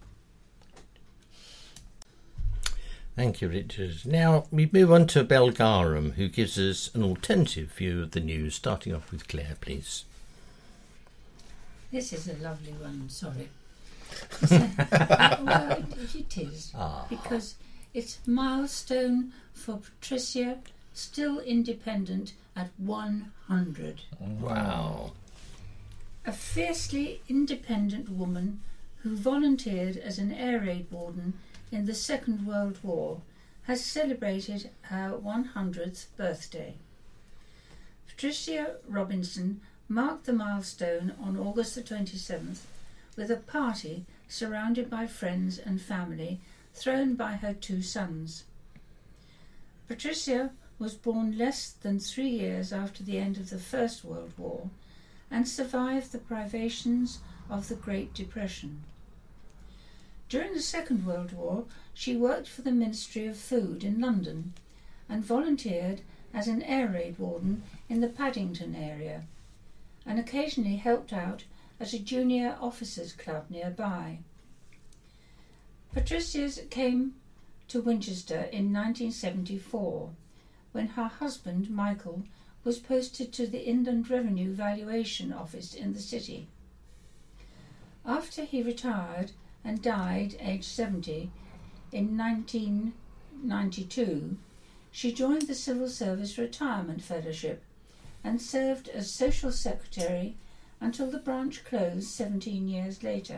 Thank you, Richard. Now we move on to Belgarum, who gives us an alternative view of the news, starting off with Claire, please. This is a lovely one, sorry. uh, well, it, it is, Ah. because it's a milestone for Patricia, still independent at one hundred. Wow. A fiercely independent woman who volunteered as an air raid warden in the Second World War has celebrated her one hundredth birthday. Patricia Robinson marked the milestone on August the twenty-seventh with a party surrounded by friends and family thrown by her two sons. Patricia was born less than three years after the end of the First World War and survived the privations of the Great Depression. During the Second World War, she worked for the Ministry of Food in London and volunteered as an air raid warden in the Paddington area, and occasionally helped out at a junior officers' club nearby. Patricia came to Winchester in nineteen seventy-four, when her husband, Michael, was posted to the Inland Revenue Valuation Office in the city. After he retired and died aged seventy in nineteen ninety-two, she joined the Civil Service Retirement Fellowship and served as Social Secretary until the branch closed seventeen years later.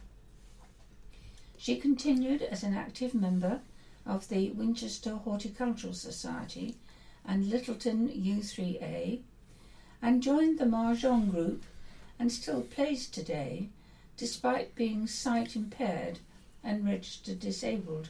She continued as an active member of the Winchester Horticultural Society and Littleton U three A, and joined the Mahjong group and still plays today, despite being sight impaired and registered disabled.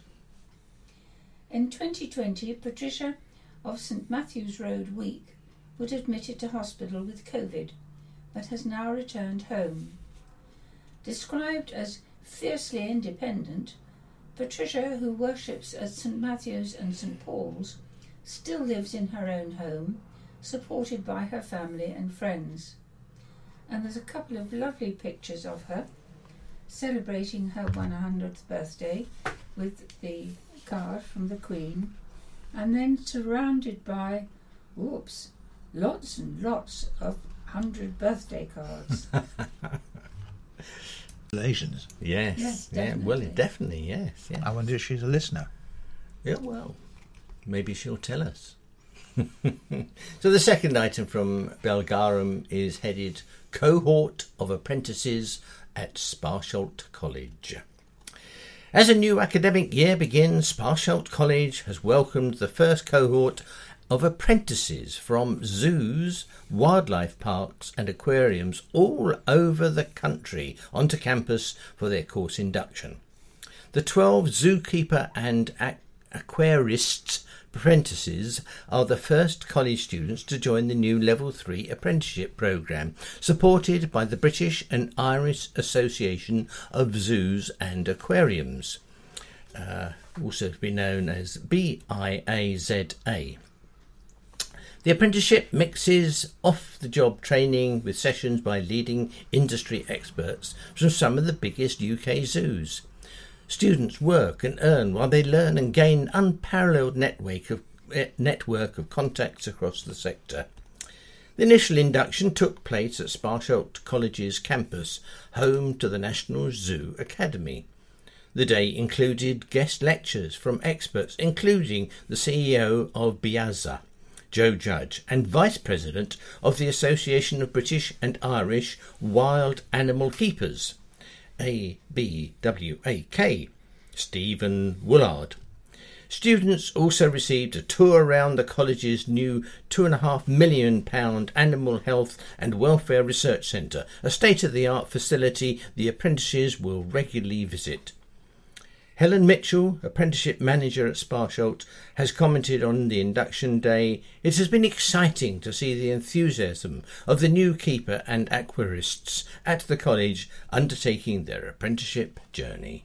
In twenty twenty, Patricia of St Matthew's Road Week was admitted to hospital with COVID, but has now returned home. Described as fiercely independent, Patricia, who worships at St Matthew's and St Paul's, still lives in her own home, supported by her family and friends. And there's a couple of lovely pictures of her celebrating her one hundredth birthday with the card from the Queen, and then surrounded by, whoops, lots and lots of hundred birthday cards. Congratulations. Yes. Yes, yeah. Well, definitely. definitely. Yes. Yes. I wonder if she's a listener. Yeah. Well, maybe she'll tell us. So the second item from Belgarum is headed Cohort of Apprentices at Sparsholt College. As a new academic year begins, Sparsholt College has welcomed the first cohort of apprentices from zoos, wildlife parks and aquariums all over the country onto campus for their course induction. The twelve zookeeper and aqu- aquarists apprentices are the first college students to join the new Level three apprenticeship programme, supported by the British and Irish Association of Zoos and Aquariums, uh, also to be known as B I A Z A. The apprenticeship mixes off-the-job training with sessions by leading industry experts from some of the biggest U K zoos. Students work and earn while they learn and gain an unparalleled network of, eh, network of contacts across the sector. The initial induction took place at Sparsholt College's campus, home to the National Zoo Academy. The day included guest lectures from experts, including the C E O of BIAZA, Joe Judge, and Vice President of the Association of British and Irish Wild Animal Keepers, A B W A K, Stephen Woolard. Students also received a tour around the college's new two point five million pounds Animal Health and Welfare Research Centre, a state-of-the-art facility the apprentices will regularly visit. Helen Mitchell, apprenticeship manager at Sparsholt, has commented on the induction day, "It has been exciting to see the enthusiasm of the new keeper and aquarists at the college undertaking their apprenticeship journey."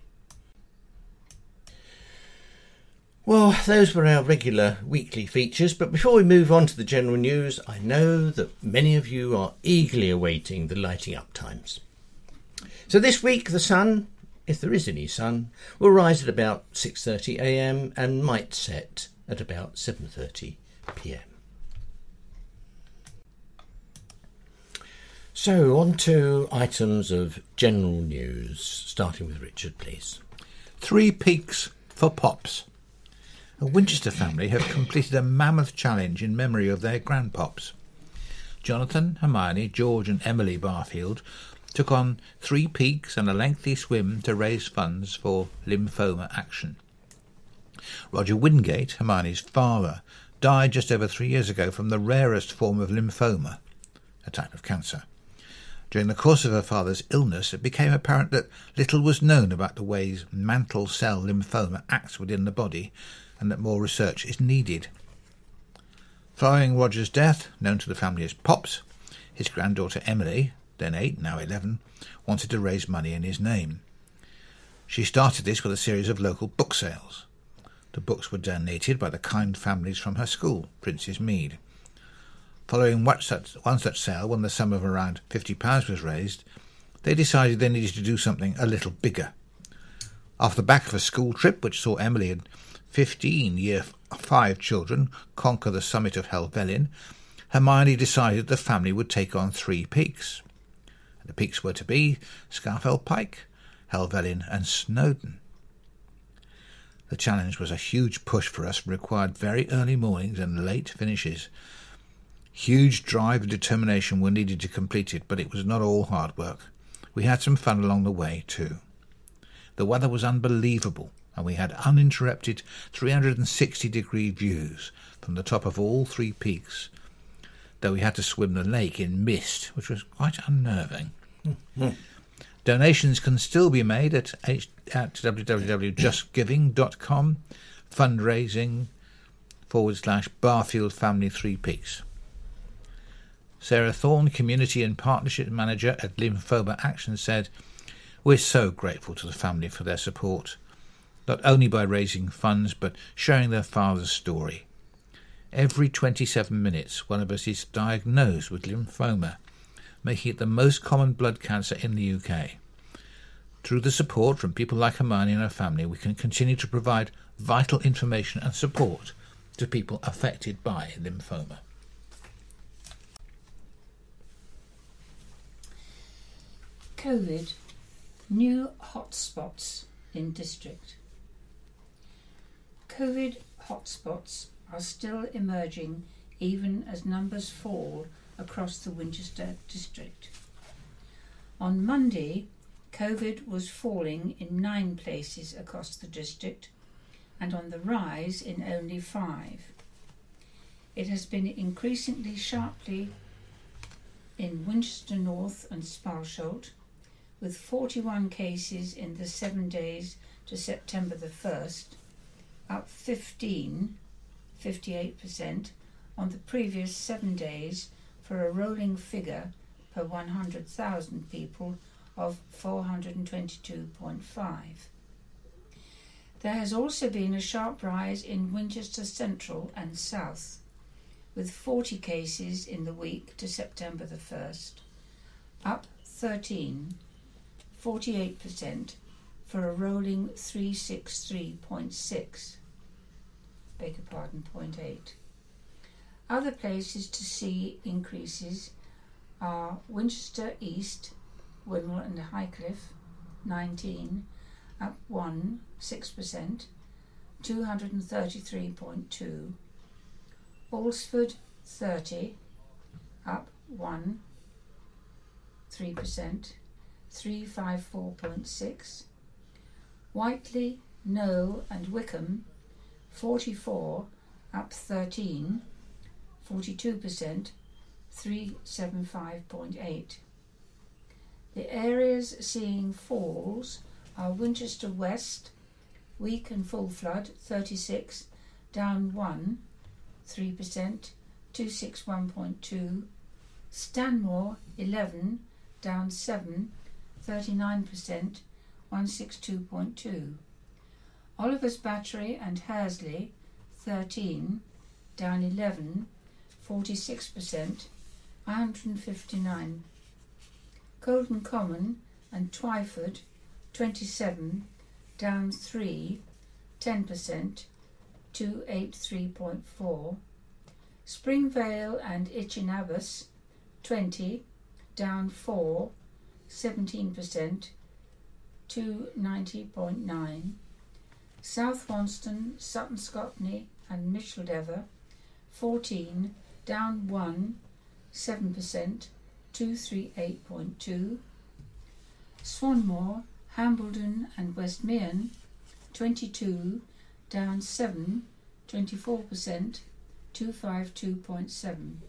Well, those were our regular weekly features, but before we move on to the general news, I know that many of you are eagerly awaiting the lighting up times. So this week the sun, if there is any sun, will rise at about six thirty a m and might set at about seven thirty p m. So, on to items of general news, starting with Richard, please. Three peaks for Pops. A Winchester family have completed a mammoth challenge in memory of their grandpops. Jonathan, Hermione, George and Emily Barfield took on three peaks and a lengthy swim to raise funds for lymphoma action. Roger Wingate, Hermione's father, died just over three years ago from the rarest form of lymphoma, a type of cancer. During the course of her father's illness, it became apparent that little was known about the ways mantle cell lymphoma acts within the body and that more research is needed. Following Roger's death, known to the family as Pops, his granddaughter Emily, then eight, now eleven, wanted to raise money in his name. She started this with a series of local book sales. The books were donated by the kind families from her school, Prince's Mead. Following one such, one such sale, when the sum of around fifty pounds was raised, they decided they needed to do something a little bigger. Off the back of a school trip which saw Emily and fifteen year five children conquer the summit of Helvellyn, Hermione decided the family would take on three peaks. The peaks were to be Scafell Pike, Helvellyn and Snowdon. The challenge was a huge push for us and required very early mornings and late finishes. Huge drive and determination were needed to complete it, but it was not all hard work. We had some fun along the way too. The weather was unbelievable, and we had uninterrupted three hundred sixty degree views from the top of all three peaks, though we had to swim the lake in mist, which was quite unnerving. Mm-hmm. Donations can still be made at, H- at w w w dot just giving dot com, fundraising forward slash Barfield Family Three Peaks. Sarah Thorne, Community and Partnership Manager at Lymphoma Action, said, "We're so grateful to the family for their support, not only by raising funds but sharing their father's story. Every twenty-seven minutes one of us is diagnosed with lymphoma, making it the most common blood cancer in the U K. Through the support from people like Hermione and her family, we can continue to provide vital information and support to people affected by lymphoma." COVID, new hotspots in district. COVID hotspots are still emerging even as numbers fall across the Winchester district. On Monday, COVID was falling in nine places across the district and on the rise in only five. It has been increasingly sharply in Winchester North and Sparsholt, with forty-one cases in the seven days to September the first, up fifteen, fifty-eight percent, on the previous seven days for a rolling figure per one hundred thousand people of four hundred twenty-two point five. There has also been a sharp rise in Winchester Central and South, with forty cases in the week to September the first, up thirteen, forty-eight percent, for a rolling three hundred sixty-three point six. Beg your pardon, point eight. Other places to see increases are Winchester East, Wimble and Highcliffe, nineteen, up one, six percent, two hundred thirty-three point two. Alresford, thirty, up one, three percent, three hundred fifty-four point six. Whiteley, Knowe and Wickham, forty-four, up thirteen, forty-two percent, three hundred seventy-five point eight. The areas seeing falls are Winchester West, weak and full flood, thirty-six, down one, three percent, two hundred sixty-one point two. Stanmore, eleven, down seven, thirty-nine percent, one hundred sixty-two point two. Oliver's Battery and Haresley, thirteen, down eleven, forty-six percent, one hundred fifty-nine. Colden Common and Twyford, twenty-seven, down three, ten percent, two hundred eighty-three point four. Springvale and Itchinabus, twenty, down four, seventeen percent, to ninety point nine. South Wonston, Sutton Scotney and Micheldever, fourteen, down one, seven percent, two thirty-eight point two. Swanmore, Hambledon and Westmeath, twenty-two, down seven, twenty-four percent, two fifty-two point seven.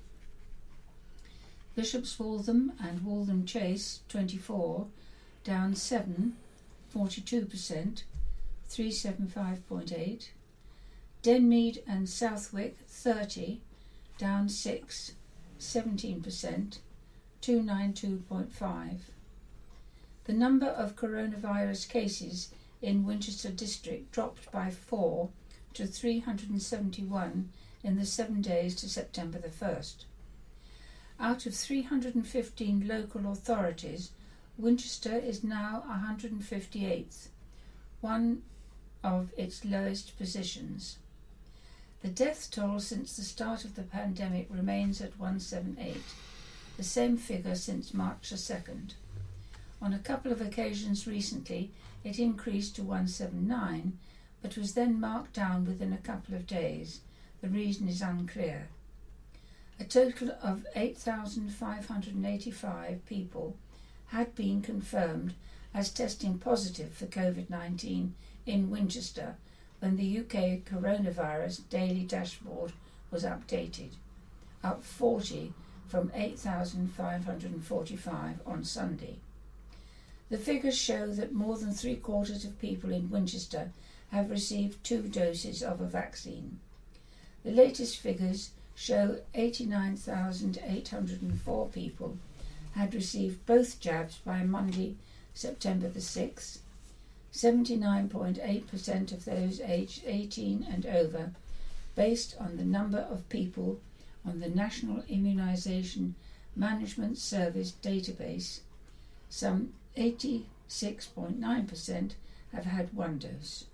Bishop's Waltham and Waltham Chase, twenty-four, down seven, forty-two percent, three seventy-five point eight. Denmead and Southwick, thirty, down six, seventeen percent, two ninety-two point five. The number of coronavirus cases in Winchester District dropped by four to three hundred seventy-one in the seven days to September the first. Out of three hundred fifteen local authorities, Winchester is now one hundred fifty-eighth, one of its lowest positions. The death toll since the start of the pandemic remains at one hundred seventy-eight, the same figure since March the second. On a couple of occasions recently, it increased to one hundred seventy-nine, but was then marked down within a couple of days. The reason is unclear. A total of eight thousand five hundred eighty-five people had been confirmed as testing positive for COVID nineteen in Winchester when the U K coronavirus daily dashboard was updated, up forty from eight thousand five hundred forty-five on Sunday. The figures show that more than three quarters of people in Winchester have received two doses of a vaccine. The latest figures show eighty-nine thousand eight hundred four people had received both jabs by Monday, September the sixth. seventy-nine point eight percent of those aged eighteen and over, based on the number of people on the National Immunisation Management Service database. Some eighty-six point nine percent have had one dose.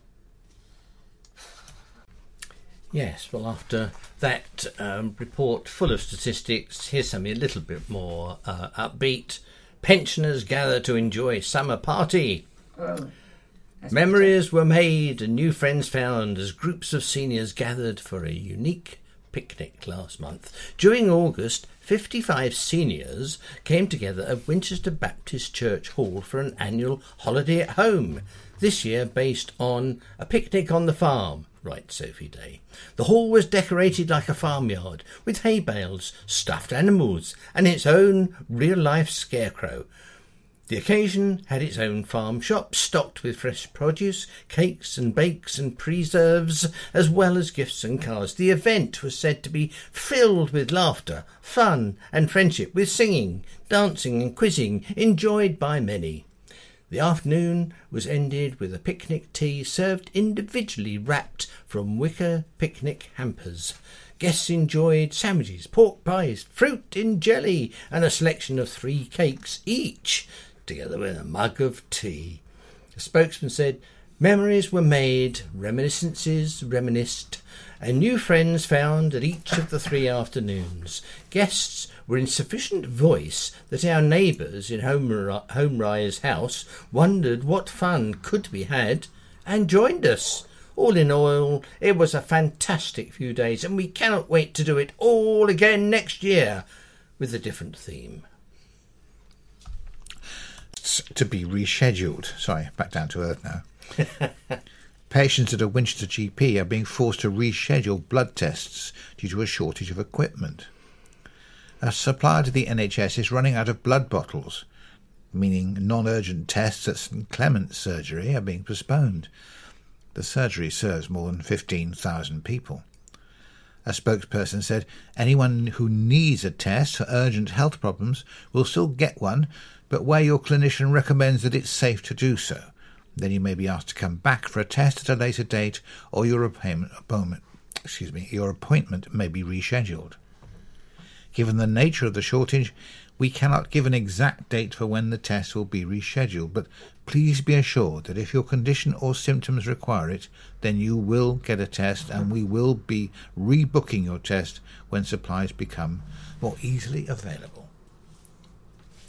Yes, well, after that um, report full of statistics, here's something a little bit more uh, upbeat. Pensioners gather to enjoy summer party. Oh, Memories were made and new friends found as groups of seniors gathered for a unique picnic last month. During August, fifty-five seniors came together at Winchester Baptist Church Hall for an annual holiday at home, this year based on a picnic on the farm, writes Sophie Day. The hall was decorated like a farmyard, with hay bales, stuffed animals, and its own real-life scarecrow. The occasion had its own farm shop stocked with fresh produce, cakes and bakes and preserves, as well as gifts and cards. The event was said to be filled with laughter, fun and friendship, with singing, dancing and quizzing, enjoyed by many. The afternoon was ended with a picnic tea served individually wrapped from wicker picnic hampers. Guests enjoyed sandwiches, pork pies, fruit in jelly, and a selection of three cakes each, together with a mug of tea. The spokesman said, memories were made, reminiscences reminisced, and new friends found at each of the three afternoons. Guests were in sufficient voice that our neighbours in Homerise House wondered what fun could be had and joined us. All in all, it was a fantastic few days, and we cannot wait to do it all again next year with a different theme. To be rescheduled. Sorry, back down to earth now. Patients at a Winchester G P are being forced to reschedule blood tests due to a shortage of equipment. A supplier to the N H S is running out of blood bottles, meaning non-urgent tests at St Clement's surgery are being postponed. The surgery serves more than fifteen thousand people. A spokesperson said anyone who needs a test for urgent health problems will still get one, but where your clinician recommends that it's safe to do so. Then you may be asked to come back for a test at a later date, or your appointment, excuse me, your appointment may be rescheduled. Given the nature of the shortage, we cannot give an exact date for when the test will be rescheduled, but please be assured that if your condition or symptoms require it, then you will get a test, and we will be rebooking your test when supplies become more easily available.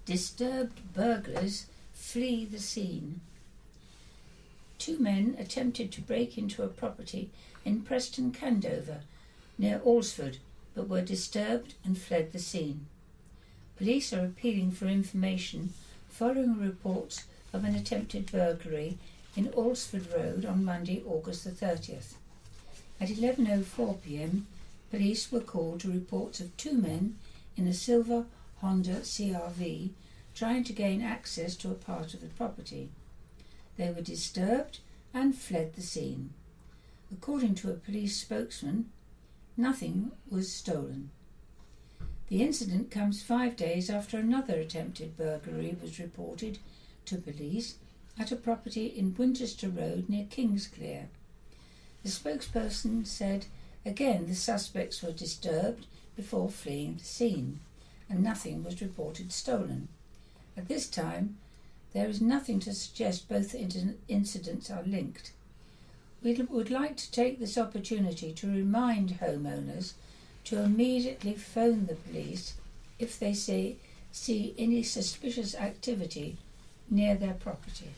Disturbed burglars flee the scene. Two men attempted to break into a property in Preston Candover, near Alresford, but were disturbed and fled the scene. Police are appealing for information following reports of an attempted burglary in Alresford Road on Monday, August the thirtieth. At eleven oh four p m, police were called to reports of two men in a silver Honda C R V trying to gain access to a part of the property. They were disturbed and fled the scene. According to a police spokesman, nothing was stolen. The incident comes five days after another attempted burglary was reported to police at a property in Winchester Road near Kingsclear. The spokesperson said, again, the suspects were disturbed before fleeing the scene, and nothing was reported stolen. At this time, there is nothing to suggest both incidents are linked. We would like to take this opportunity to remind homeowners to immediately phone the police if they see, see any suspicious activity near their property.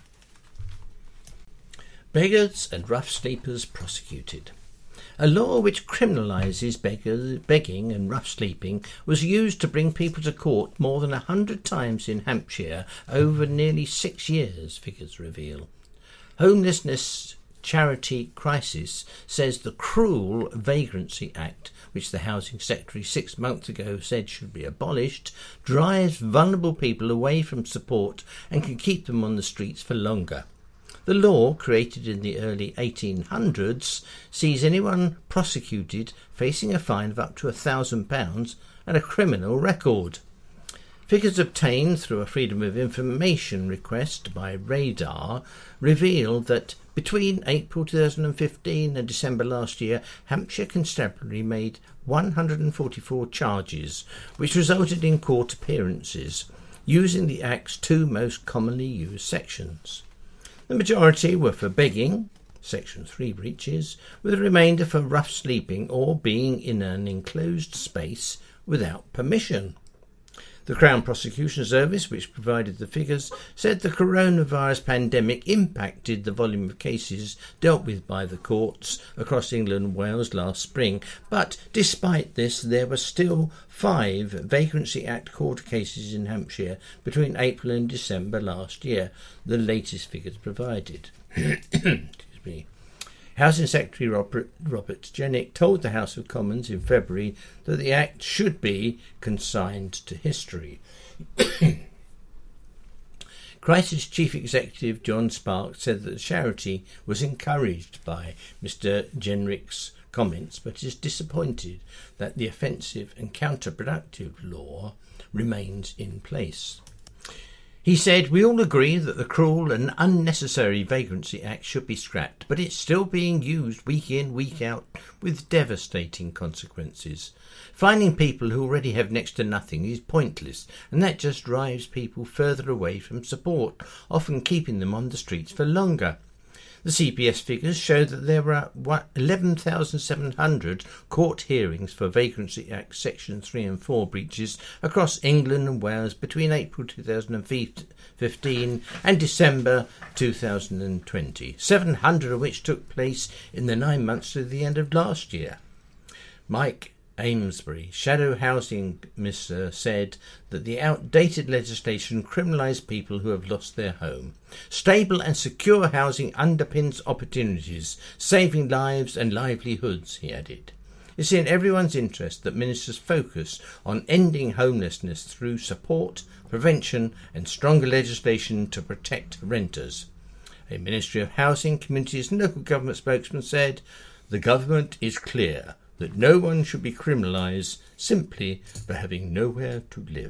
Beggars and rough sleepers prosecuted. A law which criminalises beggars, begging and rough sleeping was used to bring people to court more than a hundred times in Hampshire over nearly six years, figures reveal. Homelessness Charity Crisis says the cruel Vagrancy Act, which the Housing Secretary six months ago said should be abolished, drives vulnerable people away from support and can keep them on the streets for longer. The law, created in the early eighteen hundreds, sees anyone prosecuted facing a fine of up to a thousand pounds and a criminal record. Figures obtained through a Freedom of Information request by Radar reveal that between April two thousand fifteen and December last year, Hampshire Constabulary made one hundred forty-four charges, which resulted in court appearances, using the Act's two most commonly used sections. The majority were for begging, Section three breaches, with a remainder for rough sleeping or being in an enclosed space without permission. The Crown Prosecution Service, which provided the figures, said the coronavirus pandemic impacted the volume of cases dealt with by the courts across England and Wales last spring, but despite this there were still five Vagrancy Act court cases in Hampshire between April and December last year, the latest figures provided. Excuse me. Housing Secretary Robert, Robert Jenrick told the House of Commons in February that the Act should be consigned to history. Crisis Chief Executive John Sparks said that the charity was encouraged by Mr Jenrick's comments, but is disappointed that the offensive and counterproductive law remains in place. He said, "We all agree that the cruel and unnecessary Vagrancy Act should be scrapped, but it's still being used week in, week out, with devastating consequences. Finding people who already have next to nothing is pointless, and that just drives people further away from support, often keeping them on the streets for longer." The C P S figures show that there were eleven thousand seven hundred court hearings for Vagrancy Act Section three and four breaches across England and Wales between April two thousand fifteen and December two thousand twenty, seven hundred of which took place in the nine months to the end of last year. Mike Amesbury, Shadow Housing Minister, said that the outdated legislation criminalised people who have lost their home. Stable and secure housing underpins opportunities, saving lives and livelihoods, he added. It's in everyone's interest that ministers focus on ending homelessness through support, prevention and stronger legislation to protect renters. A Ministry of Housing, Communities and Local Government spokesman said, "The government is clear that no one should be criminalised simply for having nowhere to live."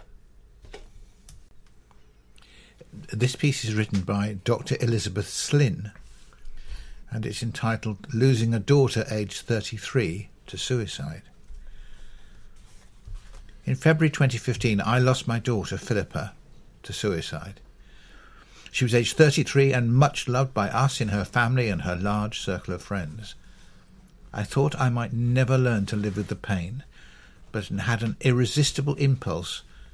This piece is written by Doctor Elizabeth Slynn, and it's entitled "Losing a Daughter aged thirty-three to Suicide." In February twenty fifteen, I lost my daughter Philippa to suicide. She was aged thirty-three and much loved by us in her family and her large circle of friends. I thought I might never learn to live with the pain, but had an irresistible impulse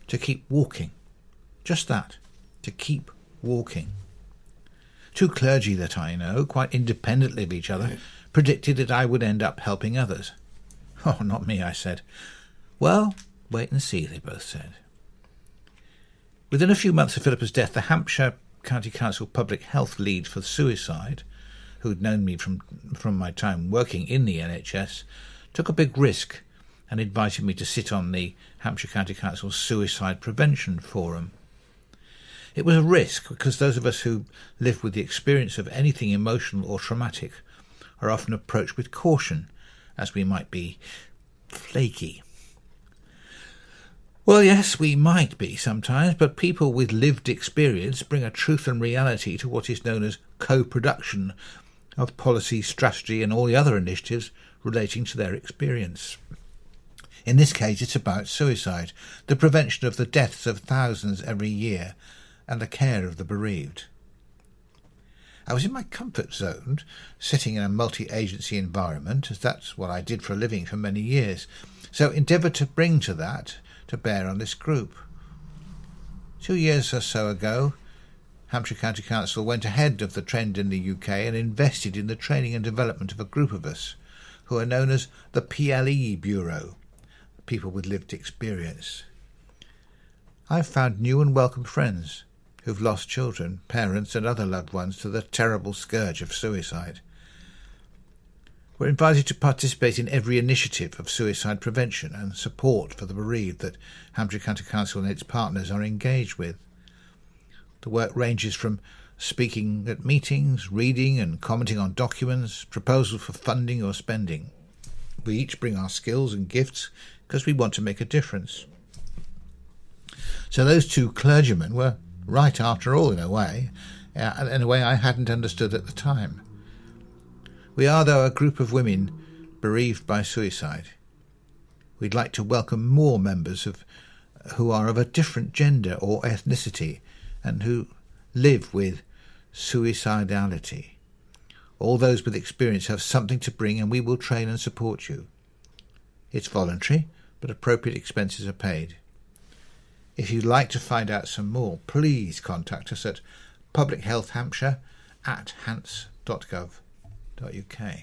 to keep walking. Just that, to keep walking. Two clergy that I know, quite independently of each other, predicted that I would end up helping others. Oh, not me, I said. Well, wait and see, they both said. Within a few months of Philippa's death, the Hampshire County Council Public Health Lead for Suicide, who'd known me from, from my time working in the N H S, took a big risk and invited me to sit on the Hampshire County Council's Suicide Prevention Forum. It was a risk because those of us who live with the experience of anything emotional or traumatic are often approached with caution, as we might be flaky. Well, yes, we might be sometimes, but people with lived experience bring a truth and reality to what is known as co-production of policy, strategy and all the other initiatives relating to their experience. In this case, it's about suicide, the prevention of the deaths of thousands every year, and the care of the bereaved. I was in my comfort zone, sitting in a multi-agency environment, as that's what I did for a living for many years, so endeavoured to bring to that to bear on this group. Two years or so ago, Hampshire County Council went ahead of the trend in the U K and invested in the training and development of a group of us, who are known as the P L E Bureau, people with lived experience. I've found new and welcome friends who've lost children, parents and other loved ones to the terrible scourge of suicide. We're invited to participate in every initiative of suicide prevention and support for the bereaved that Hampshire County Council and its partners are engaged with. The work ranges from speaking at meetings, reading and commenting on documents, proposals for funding or spending. We each bring our skills and gifts because we want to make a difference. So those two clergymen were right after all, in a way, uh, in a way I hadn't understood at the time. We are, though, a group of women bereaved by suicide. We'd like to welcome more members of who are of a different gender or ethnicity and who live with suicidality. All those with experience have something to bring and we will train and support you. It's voluntary, but appropriate expenses are paid. If you'd like to find out some more, please contact us at public health hampshire at hants dot gov dot U K.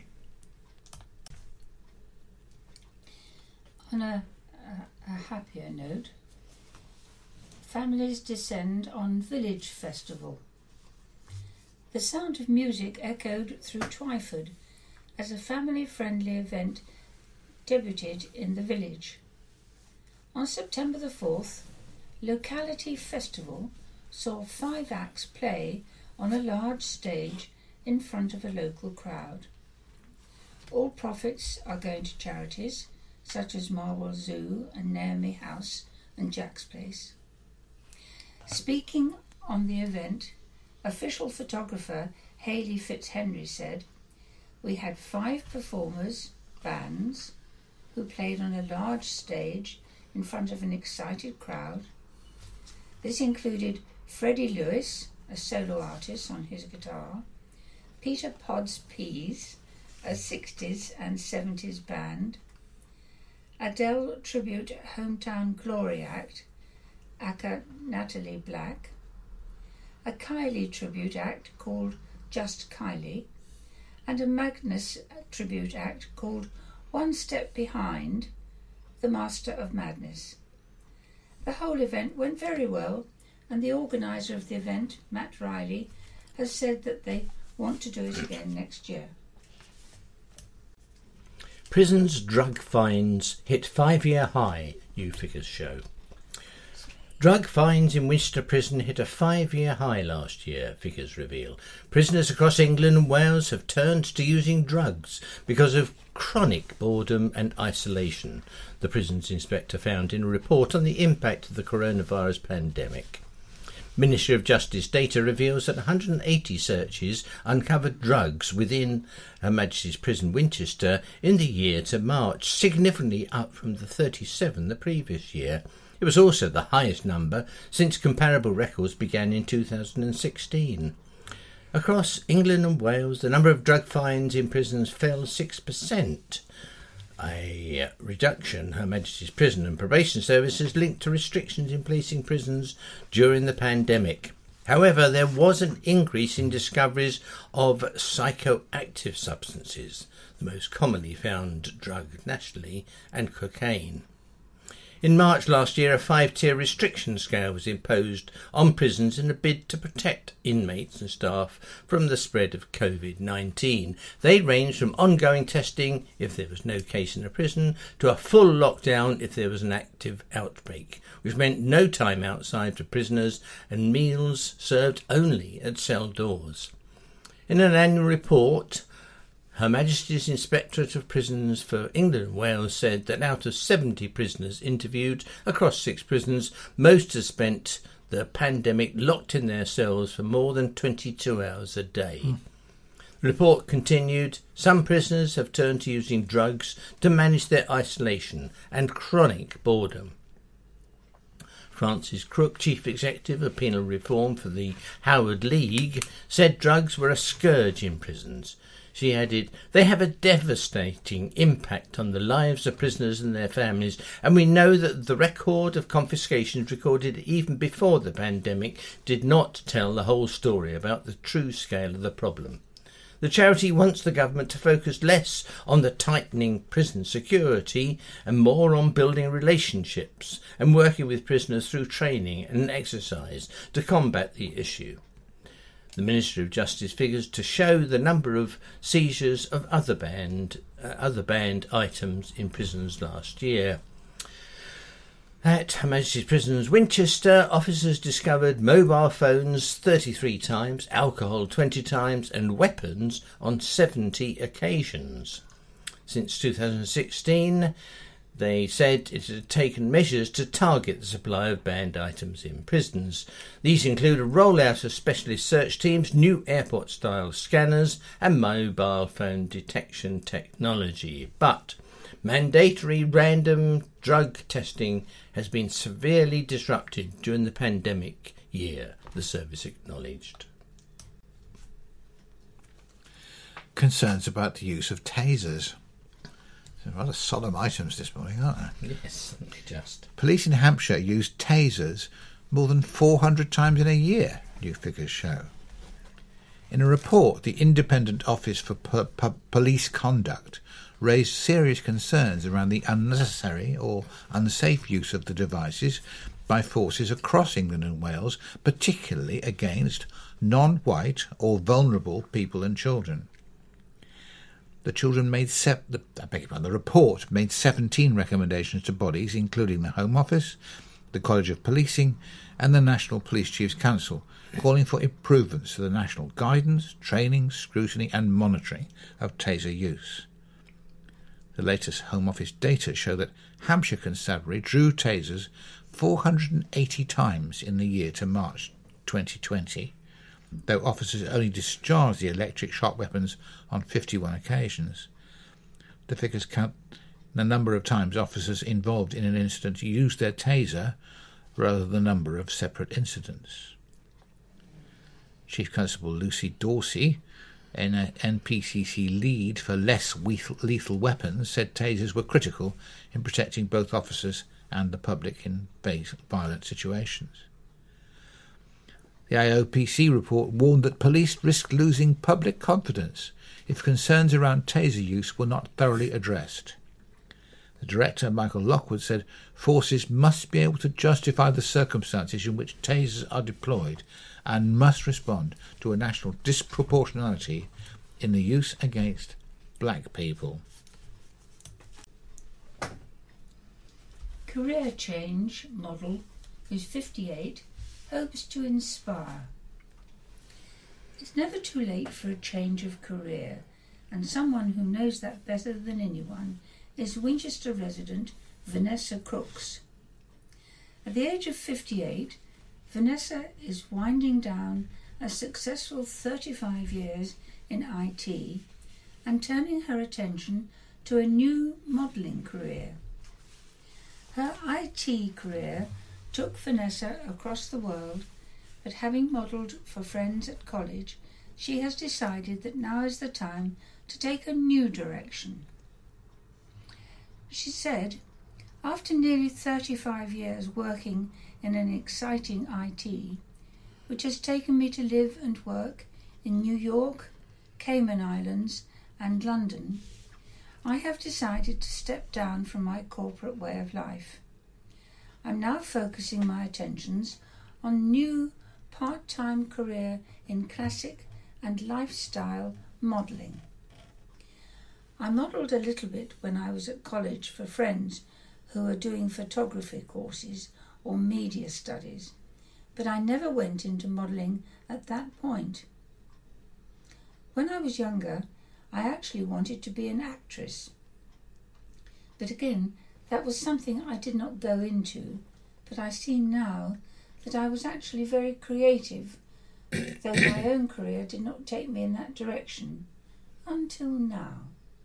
On a, a, a happier note, families descend on Village Festival. The sound of music echoed through Twyford as a family-friendly event debuted in the village. On September the fourth, Locality Festival saw five acts play on a large stage in front of a local crowd. All profits are going to charities such as Marwell Zoo and Naomi House and Jack's Place. Speaking on the event, official photographer Hayley Fitzhenry said, "We had five performers, bands, who played on a large stage in front of an excited crowd. This included Freddie Lewis, a solo artist on his guitar, Peter Pod's Peas, a sixties and seventies band, Adele Tribute Hometown Glory Act, aka Natalie Black, a Kylie tribute act called Just Kylie, and a Magnus tribute act called One Step Behind, the Master of Madness. The whole event went very well, and the organiser of the event, Matt Riley, has said that they want to do it again next year." Prisons drug fines hit five-year high, new figures show. Drug fines in Winchester Prison hit a five-year high last year, figures reveal. Prisoners across England and Wales have turned to using drugs because of chronic boredom and isolation, the prisons inspector found in a report on the impact of the coronavirus pandemic. Ministry of Justice data reveals that one hundred eighty searches uncovered drugs within Her Majesty's Prison Winchester in the year to March, significantly up from the thirty-seven the previous year. It was also the highest number since comparable records began in two thousand sixteen. Across England and Wales, the number of drug fines in prisons fell six percent A reduction, Her Majesty's Prison and Probation Service has linked to restrictions in policing prisons during the pandemic. However, there was an increase in discoveries of psychoactive substances, the most commonly found drug nationally, and cocaine. In March last year, a five-tier restriction scale was imposed on prisons in a bid to protect inmates and staff from the spread of COVID nineteen. They ranged from ongoing testing if there was no case in a prison to a full lockdown if there was an active outbreak, which meant no time outside for prisoners and meals served only at cell doors. In an annual report, Her Majesty's Inspectorate of Prisons for England and Wales said that out of seventy prisoners interviewed across six prisons, most had spent the pandemic locked in their cells for more than twenty-two hours a day. Mm. The report continued, some prisoners have turned to using drugs to manage their isolation and chronic boredom. Frances Crook, Chief Executive of Penal Reform for the Howard League, said drugs were a scourge in prisons. She added, they have a devastating impact on the lives of prisoners and their families, and we know that the record of confiscations recorded even before the pandemic did not tell the whole story about the true scale of the problem. The charity wants the government to focus less on the tightening prison security and more on building relationships and working with prisoners through training and exercise to combat the issue. The Ministry of Justice figures to show the number of seizures of other banned, uh, other banned items in prisons last year. At Her Majesty's Prisons Winchester, officers discovered mobile phones thirty-three times, alcohol twenty times and weapons on seventy occasions. Since two thousand sixteen, they said it had taken measures to target the supply of banned items in prisons. These include a rollout of specialist search teams, new airport-style scanners and mobile phone detection technology. But mandatory random drug testing has been severely disrupted during the pandemic year, the service acknowledged. Concerns about the use of tasers. Rather solemn items this morning, aren't they? Yes, just. Police in Hampshire used tasers more than four hundred times in a year, new figures show. In a report, the Independent Office for P- P- Police Conduct raised serious concerns around the unnecessary or unsafe use of the devices by forces across England and Wales, particularly against non-white or vulnerable people and children. The children made se- the, I beg your pardon, the report made seventeen recommendations to bodies, including the Home Office, the College of Policing, and the National Police Chiefs Council, calling for improvements to the national guidance, training, scrutiny, and monitoring of taser use. The latest Home Office data show that Hampshire Constabulary drew tasers four hundred eighty times in the year to March twenty twenty. Though officers only discharged the electric shock weapons on fifty-one occasions. The figures count the number of times officers involved in an incident used their taser rather than the number of separate incidents. Chief Constable Lucy Dorsey, an N P C C lead for less lethal weapons, said tasers were critical in protecting both officers and the public in violent situations. The I O P C report warned that police risk losing public confidence if concerns around taser use were not thoroughly addressed. The director, Michael Lockwood, said forces must be able to justify the circumstances in which tasers are deployed and must respond to a national disproportionality in the use against black people. Career change model, who's fifty-eight, hopes to inspire. It's never too late for a change of career, and someone who knows that better than anyone is Winchester resident Vanessa Crooks. At the age of fifty-eight, Vanessa is winding down a successful thirty-five years in I T and turning her attention to a new modelling career. Her I T career took Vanessa across the world, but having modelled for friends at college, she has decided that now is the time to take a new direction. She said, after nearly thirty-five years working in an exciting I T, which has taken me to live and work in New York, Cayman Islands and London, I have decided to step down from my corporate way of life. I'm now focusing my attentions on new part-time career in classic and lifestyle modelling. I modelled a little bit when I was at college for friends who were doing photography courses or media studies, but I never went into modelling at that point. When I was younger, I actually wanted to be an actress. But again, that was something I did not go into, but I see now that I was actually very creative, though my own career did not take me in that direction, until now.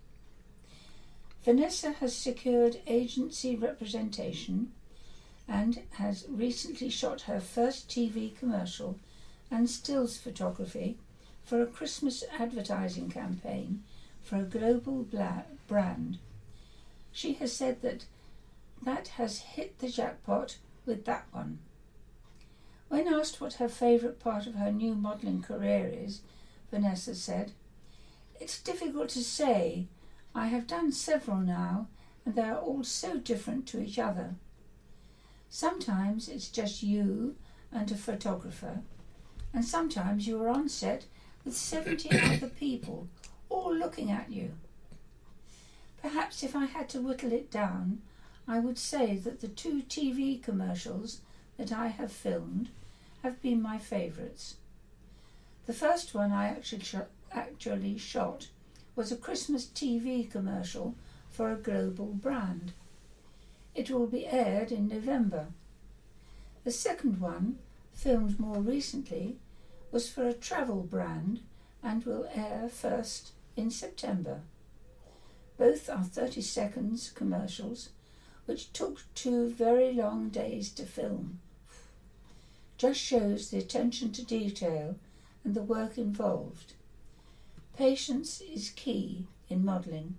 Vanessa has secured agency representation and has recently shot her first T V commercial and stills photography for a Christmas advertising campaign for a global bla- brand. She has said that that has hit the jackpot with that one. When asked what her favourite part of her new modelling career is, Vanessa said, "It's difficult to say. I have done several now, and they are all so different to each other. Sometimes it's just you and a photographer, and sometimes you are on set with seventy other people, all looking at you. Perhaps if I had to whittle it down, I would say that the two T V commercials that I have filmed have been my favourites. The first one I actually, sh- actually shot was a Christmas T V commercial for a global brand. It will be aired in November. The second one, filmed more recently, was for a travel brand and will air first in September. Both are thirty seconds commercials, which took two very long days to film. Just shows the attention to detail and the work involved. Patience is key in modelling.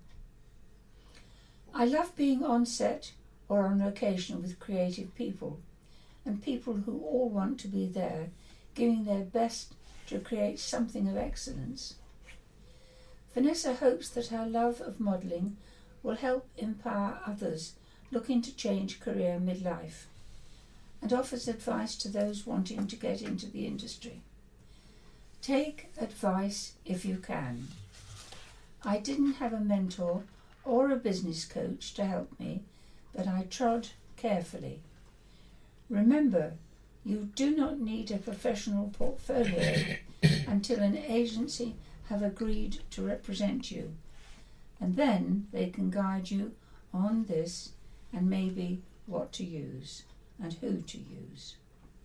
I love being on set or on location with creative people and people who all want to be there, giving their best to create something of excellence. Vanessa hopes that her love of modelling will help empower others looking to change career midlife, and offers advice to those wanting to get into the industry. Take advice if you can. I didn't have a mentor or a business coach to help me, but I trod carefully. Remember, you do not need a professional portfolio until an agency have agreed to represent you, and then they can guide you on this and maybe what to use and who to use.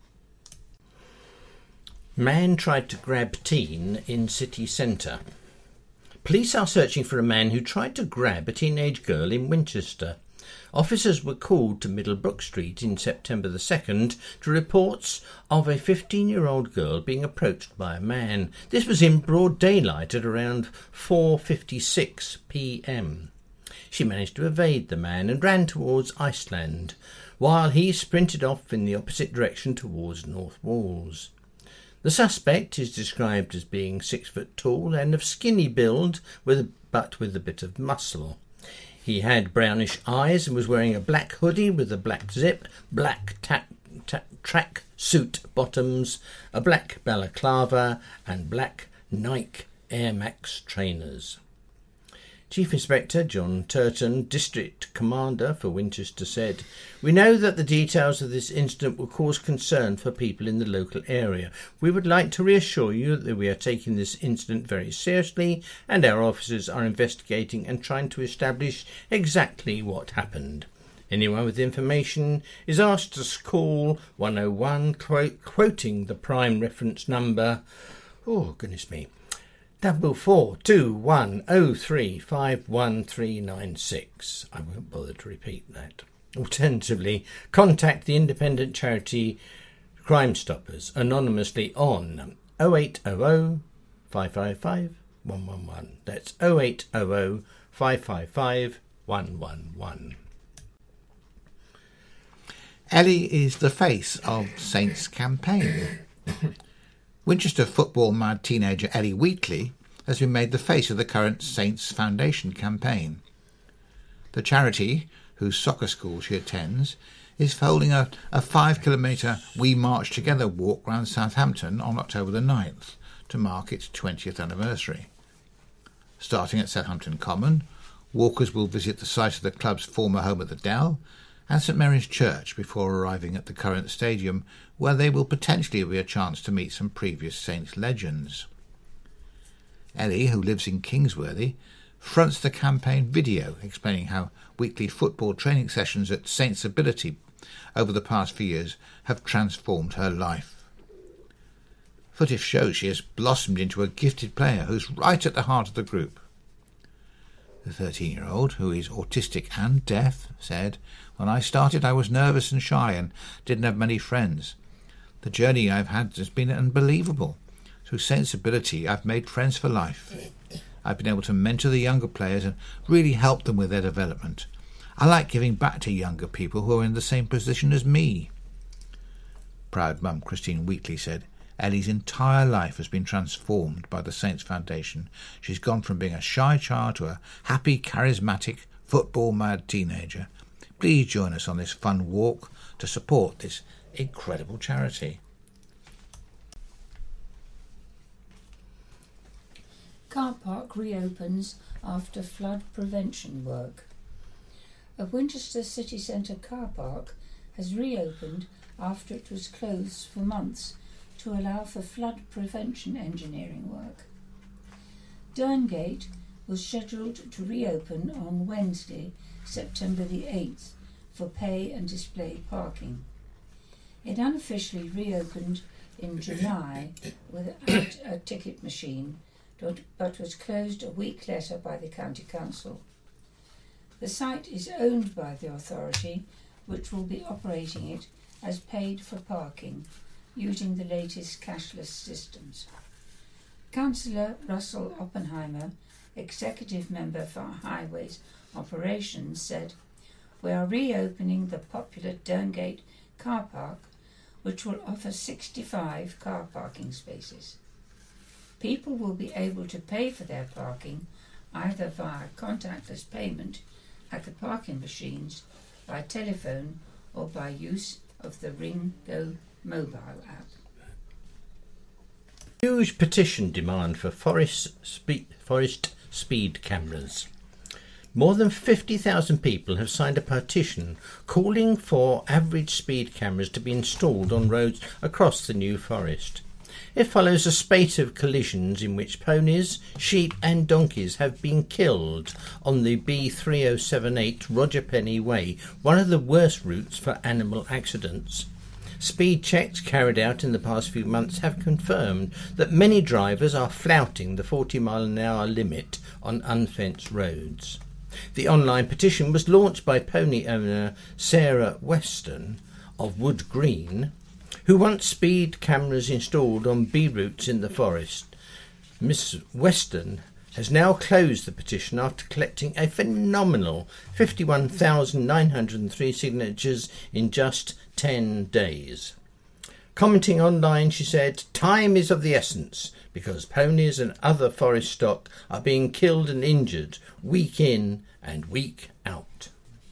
Man tried to grab teen in city centre. Police are searching for a man who tried to grab a teenage girl in Winchester. Officers were called to Middlebrook Street in September the second to reports of a fifteen-year-old girl being approached by a man. This was in broad daylight at around four fifty-six p m. She managed to evade the man and ran towards Iceland, while he sprinted off in the opposite direction towards North Walls. The suspect is described as being six foot tall and of skinny build, with but with a bit of muscle. He had brownish eyes and was wearing a black hoodie with a black zip, black ta- ta- track suit bottoms, a black balaclava and black Nike Air Max trainers. Chief Inspector John Turton, District Commander for Winchester, said, "We know that the details of this incident will cause concern for people in the local area. We would like to reassure you that we are taking this incident very seriously and our officers are investigating and trying to establish exactly what happened. Anyone with information is asked to call one oh one, quote, quoting the prime reference number, oh goodness me, Double four two one oh three five one three nine six. I won't bother to repeat that. Alternatively, contact the independent charity Crime Stoppers anonymously on oh eight hundred five five five one one one. That's oh eight hundred five five five one one one. Ellie is the face of Saints campaign. Winchester football mad teenager Ellie Wheatley has been made the face of the current Saints Foundation campaign. The charity, whose soccer school she attends, is holding a, a five-kilometre We March Together walk round Southampton on October the ninth to mark its twentieth anniversary. Starting at Southampton Common, walkers will visit the site of the club's former home at the Dell and St Mary's Church before arriving at the current stadium, where they will potentially be a chance to meet some previous Saints legends. Ellie, who lives in Kingsworthy, fronts the campaign video explaining how weekly football training sessions at Saints Ability over the past few years have transformed her life. Footage shows she has blossomed into a gifted player who's right at the heart of the group. The thirteen-year-old, who is autistic and deaf, said, "When I started I was nervous and shy and didn't have many friends. The journey I've had has been unbelievable. Through Saints Ability I've made friends for life. I've been able to mentor the younger players and really help them with their development. I like giving back to younger people who are in the same position as me." Proud mum Christine Wheatley said, "Ellie's entire life has been transformed by the Saints Foundation. She's gone from being a shy child to a happy, charismatic, football-mad teenager. Please join us on this fun walk to support this incredible charity." Car park reopens after flood prevention work. A Winchester city centre car park has reopened after it was closed for months to allow for flood prevention engineering work. Derngate was scheduled to reopen on Wednesday, September the eighth, for pay and display parking. It unofficially reopened in July without a ticket machine, but was closed a week later by the County Council. The site is owned by the authority, which will be operating it as paid for parking, using the latest cashless systems. Councillor Russell Oppenheimer, Executive Member for Highways Operations, said, "We are reopening the popular Derngate car park, which will offer sixty-five car parking spaces. People will be able to pay for their parking either via contactless payment at the parking machines, by telephone, or by use of the Ringo mobile app." Huge petition demand for forest speed, forest speed cameras. More than fifty thousand people have signed a petition calling for average speed cameras to be installed on roads across the New Forest. It follows a spate of collisions in which ponies, sheep and donkeys have been killed on the B three oh seven eight Roger Penny Way, one of the worst routes for animal accidents. Speed checks carried out in the past few months have confirmed that many drivers are flouting the forty mile an hour limit on unfenced roads. The online petition was launched by pony owner Sarah Weston of Wood Green, who wants speed cameras installed on B routes in the forest. Miss Weston has now closed the petition after collecting a phenomenal fifty-one thousand nine hundred three signatures in just ten days. Commenting online, she said, "Time is of the essence because ponies and other forest stock are being killed and injured week in and week out."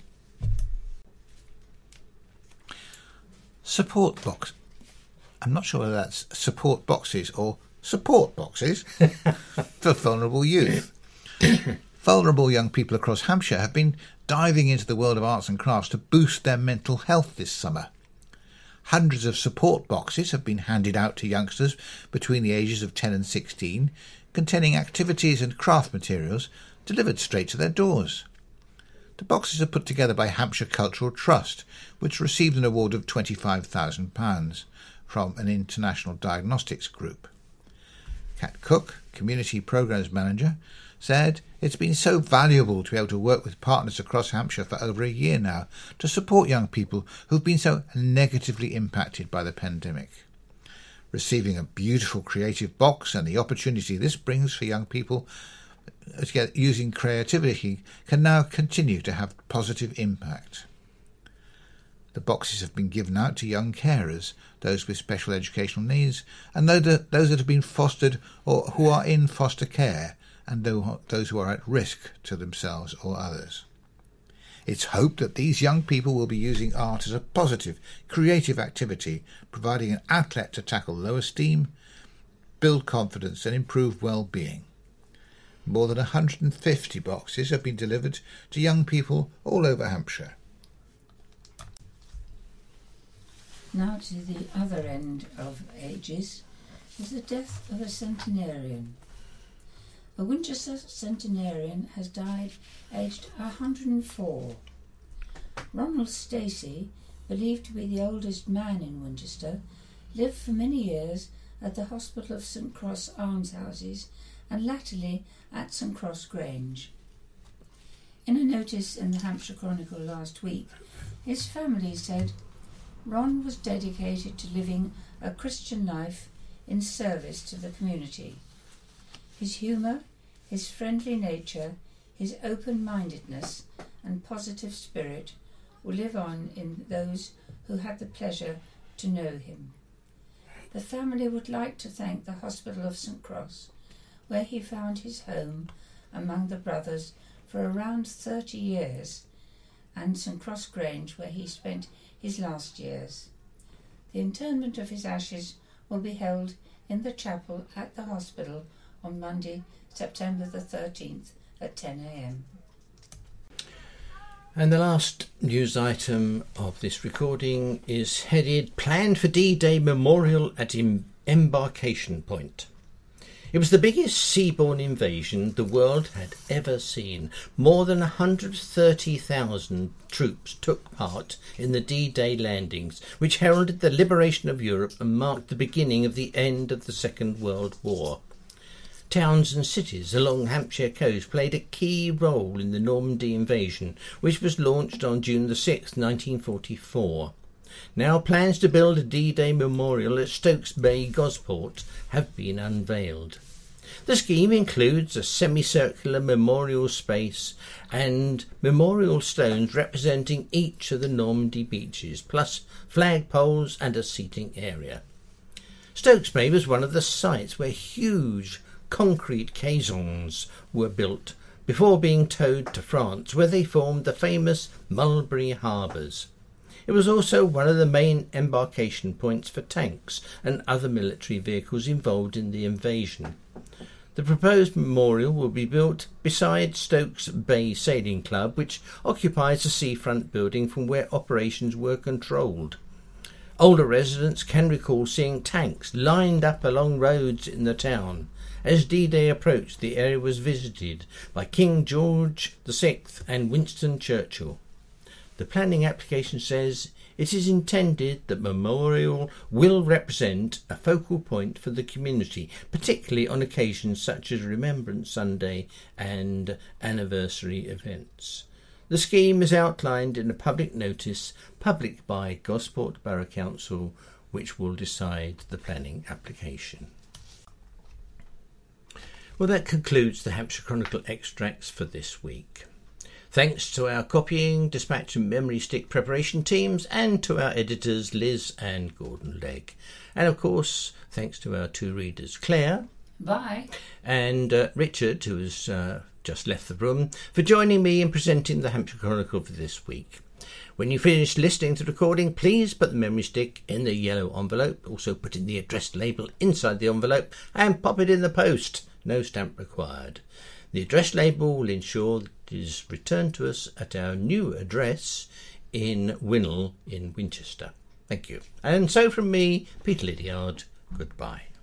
Support box. I'm not sure whether that's support boxes or support boxes for vulnerable youth. Vulnerable young people across Hampshire have been diving into the world of arts and crafts to boost their mental health this summer. Hundreds of support boxes have been handed out to youngsters between the ages of ten and sixteen, containing activities and craft materials delivered straight to their doors. The boxes are put together by Hampshire Cultural Trust, which received an award of twenty-five thousand pounds from an international diagnostics group. Kat Cook, Community Programmes Manager, said it's been so valuable to be able to work with partners across Hampshire for over a year now to support young people who've been so negatively impacted by the pandemic. Receiving a beautiful creative box and the opportunity this brings for young people using creativity can now continue to have positive impact. The boxes have been given out to young carers, those with special educational needs, and those that have been fostered or who are in foster care, and those who are at risk to themselves or others. It's hoped that these young people will be using art as a positive, creative activity, providing an outlet to tackle low esteem, build confidence and improve well-being. More than one hundred fifty boxes have been delivered to young people all over Hampshire. Now to the other end of ages is the death of a centenarian. A Winchester centenarian has died aged one hundred and four. Ronald Stacey, believed to be the oldest man in Winchester, lived for many years at the Hospital of St Cross Almshouses and latterly at St Cross Grange. In a notice in the Hampshire Chronicle last week, his family said, Ron was dedicated to living a Christian life in service to the community. His humour, his friendly nature, his open-mindedness and positive spirit will live on in those who had the pleasure to know him. The family would like to thank the Hospital of St Cross, where he found his home among the brothers for around thirty years, and St Cross Grange, where he spent his last years. The interment of his ashes will be held in the chapel at the hospital on Monday, September the thirteenth at ten a m. And the last news item of this recording is headed Planned for D-Day Memorial at em- Embarkation Point. It was the biggest seaborne invasion the world had ever seen. More than one hundred thirty thousand troops took part in the D-Day landings, which heralded the liberation of Europe and marked the beginning of the end of the Second World War. Towns and cities along Hampshire coast played a key role in the Normandy invasion, which was launched on June the sixth, nineteen forty-four. Now plans to build a D-Day memorial at Stokes Bay, Gosport, have been unveiled. The scheme includes a semicircular memorial space and memorial stones representing each of the Normandy beaches, plus flagpoles and a seating area. Stokes Bay was one of the sites where huge concrete caissons were built before being towed to France, where they formed the famous Mulberry Harbours. It was also one of the main embarkation points for tanks and other military vehicles involved in the invasion. The proposed memorial will be built beside Stokes Bay Sailing Club, which occupies the seafront building from where operations were controlled. Older residents can recall seeing tanks lined up along roads in the town. As D-Day approached, the area was visited by King George the Sixth and Winston Churchill. The planning application says it is intended that memorial will represent a focal point for the community, particularly on occasions such as Remembrance Sunday and anniversary events. The scheme is outlined in a public notice published by Gosport Borough Council, which will decide the planning application. Well, that concludes the Hampshire Chronicle extracts for this week. Thanks to our copying, dispatch and memory stick preparation teams, and to our editors Liz and Gordon Legg. And of course, thanks to our two readers, Claire. Bye. And uh, Richard, who has uh, just left the room, for joining me in presenting the Hampshire Chronicle for this week. When you finish listening to the recording, please put the memory stick in the yellow envelope. Also put in the address label inside the envelope and pop it in the post. No stamp required. The address label will ensure that it is returned to us at our new address in Winnell in Winchester. Thank you. And so from me, Peter Lydiard, goodbye.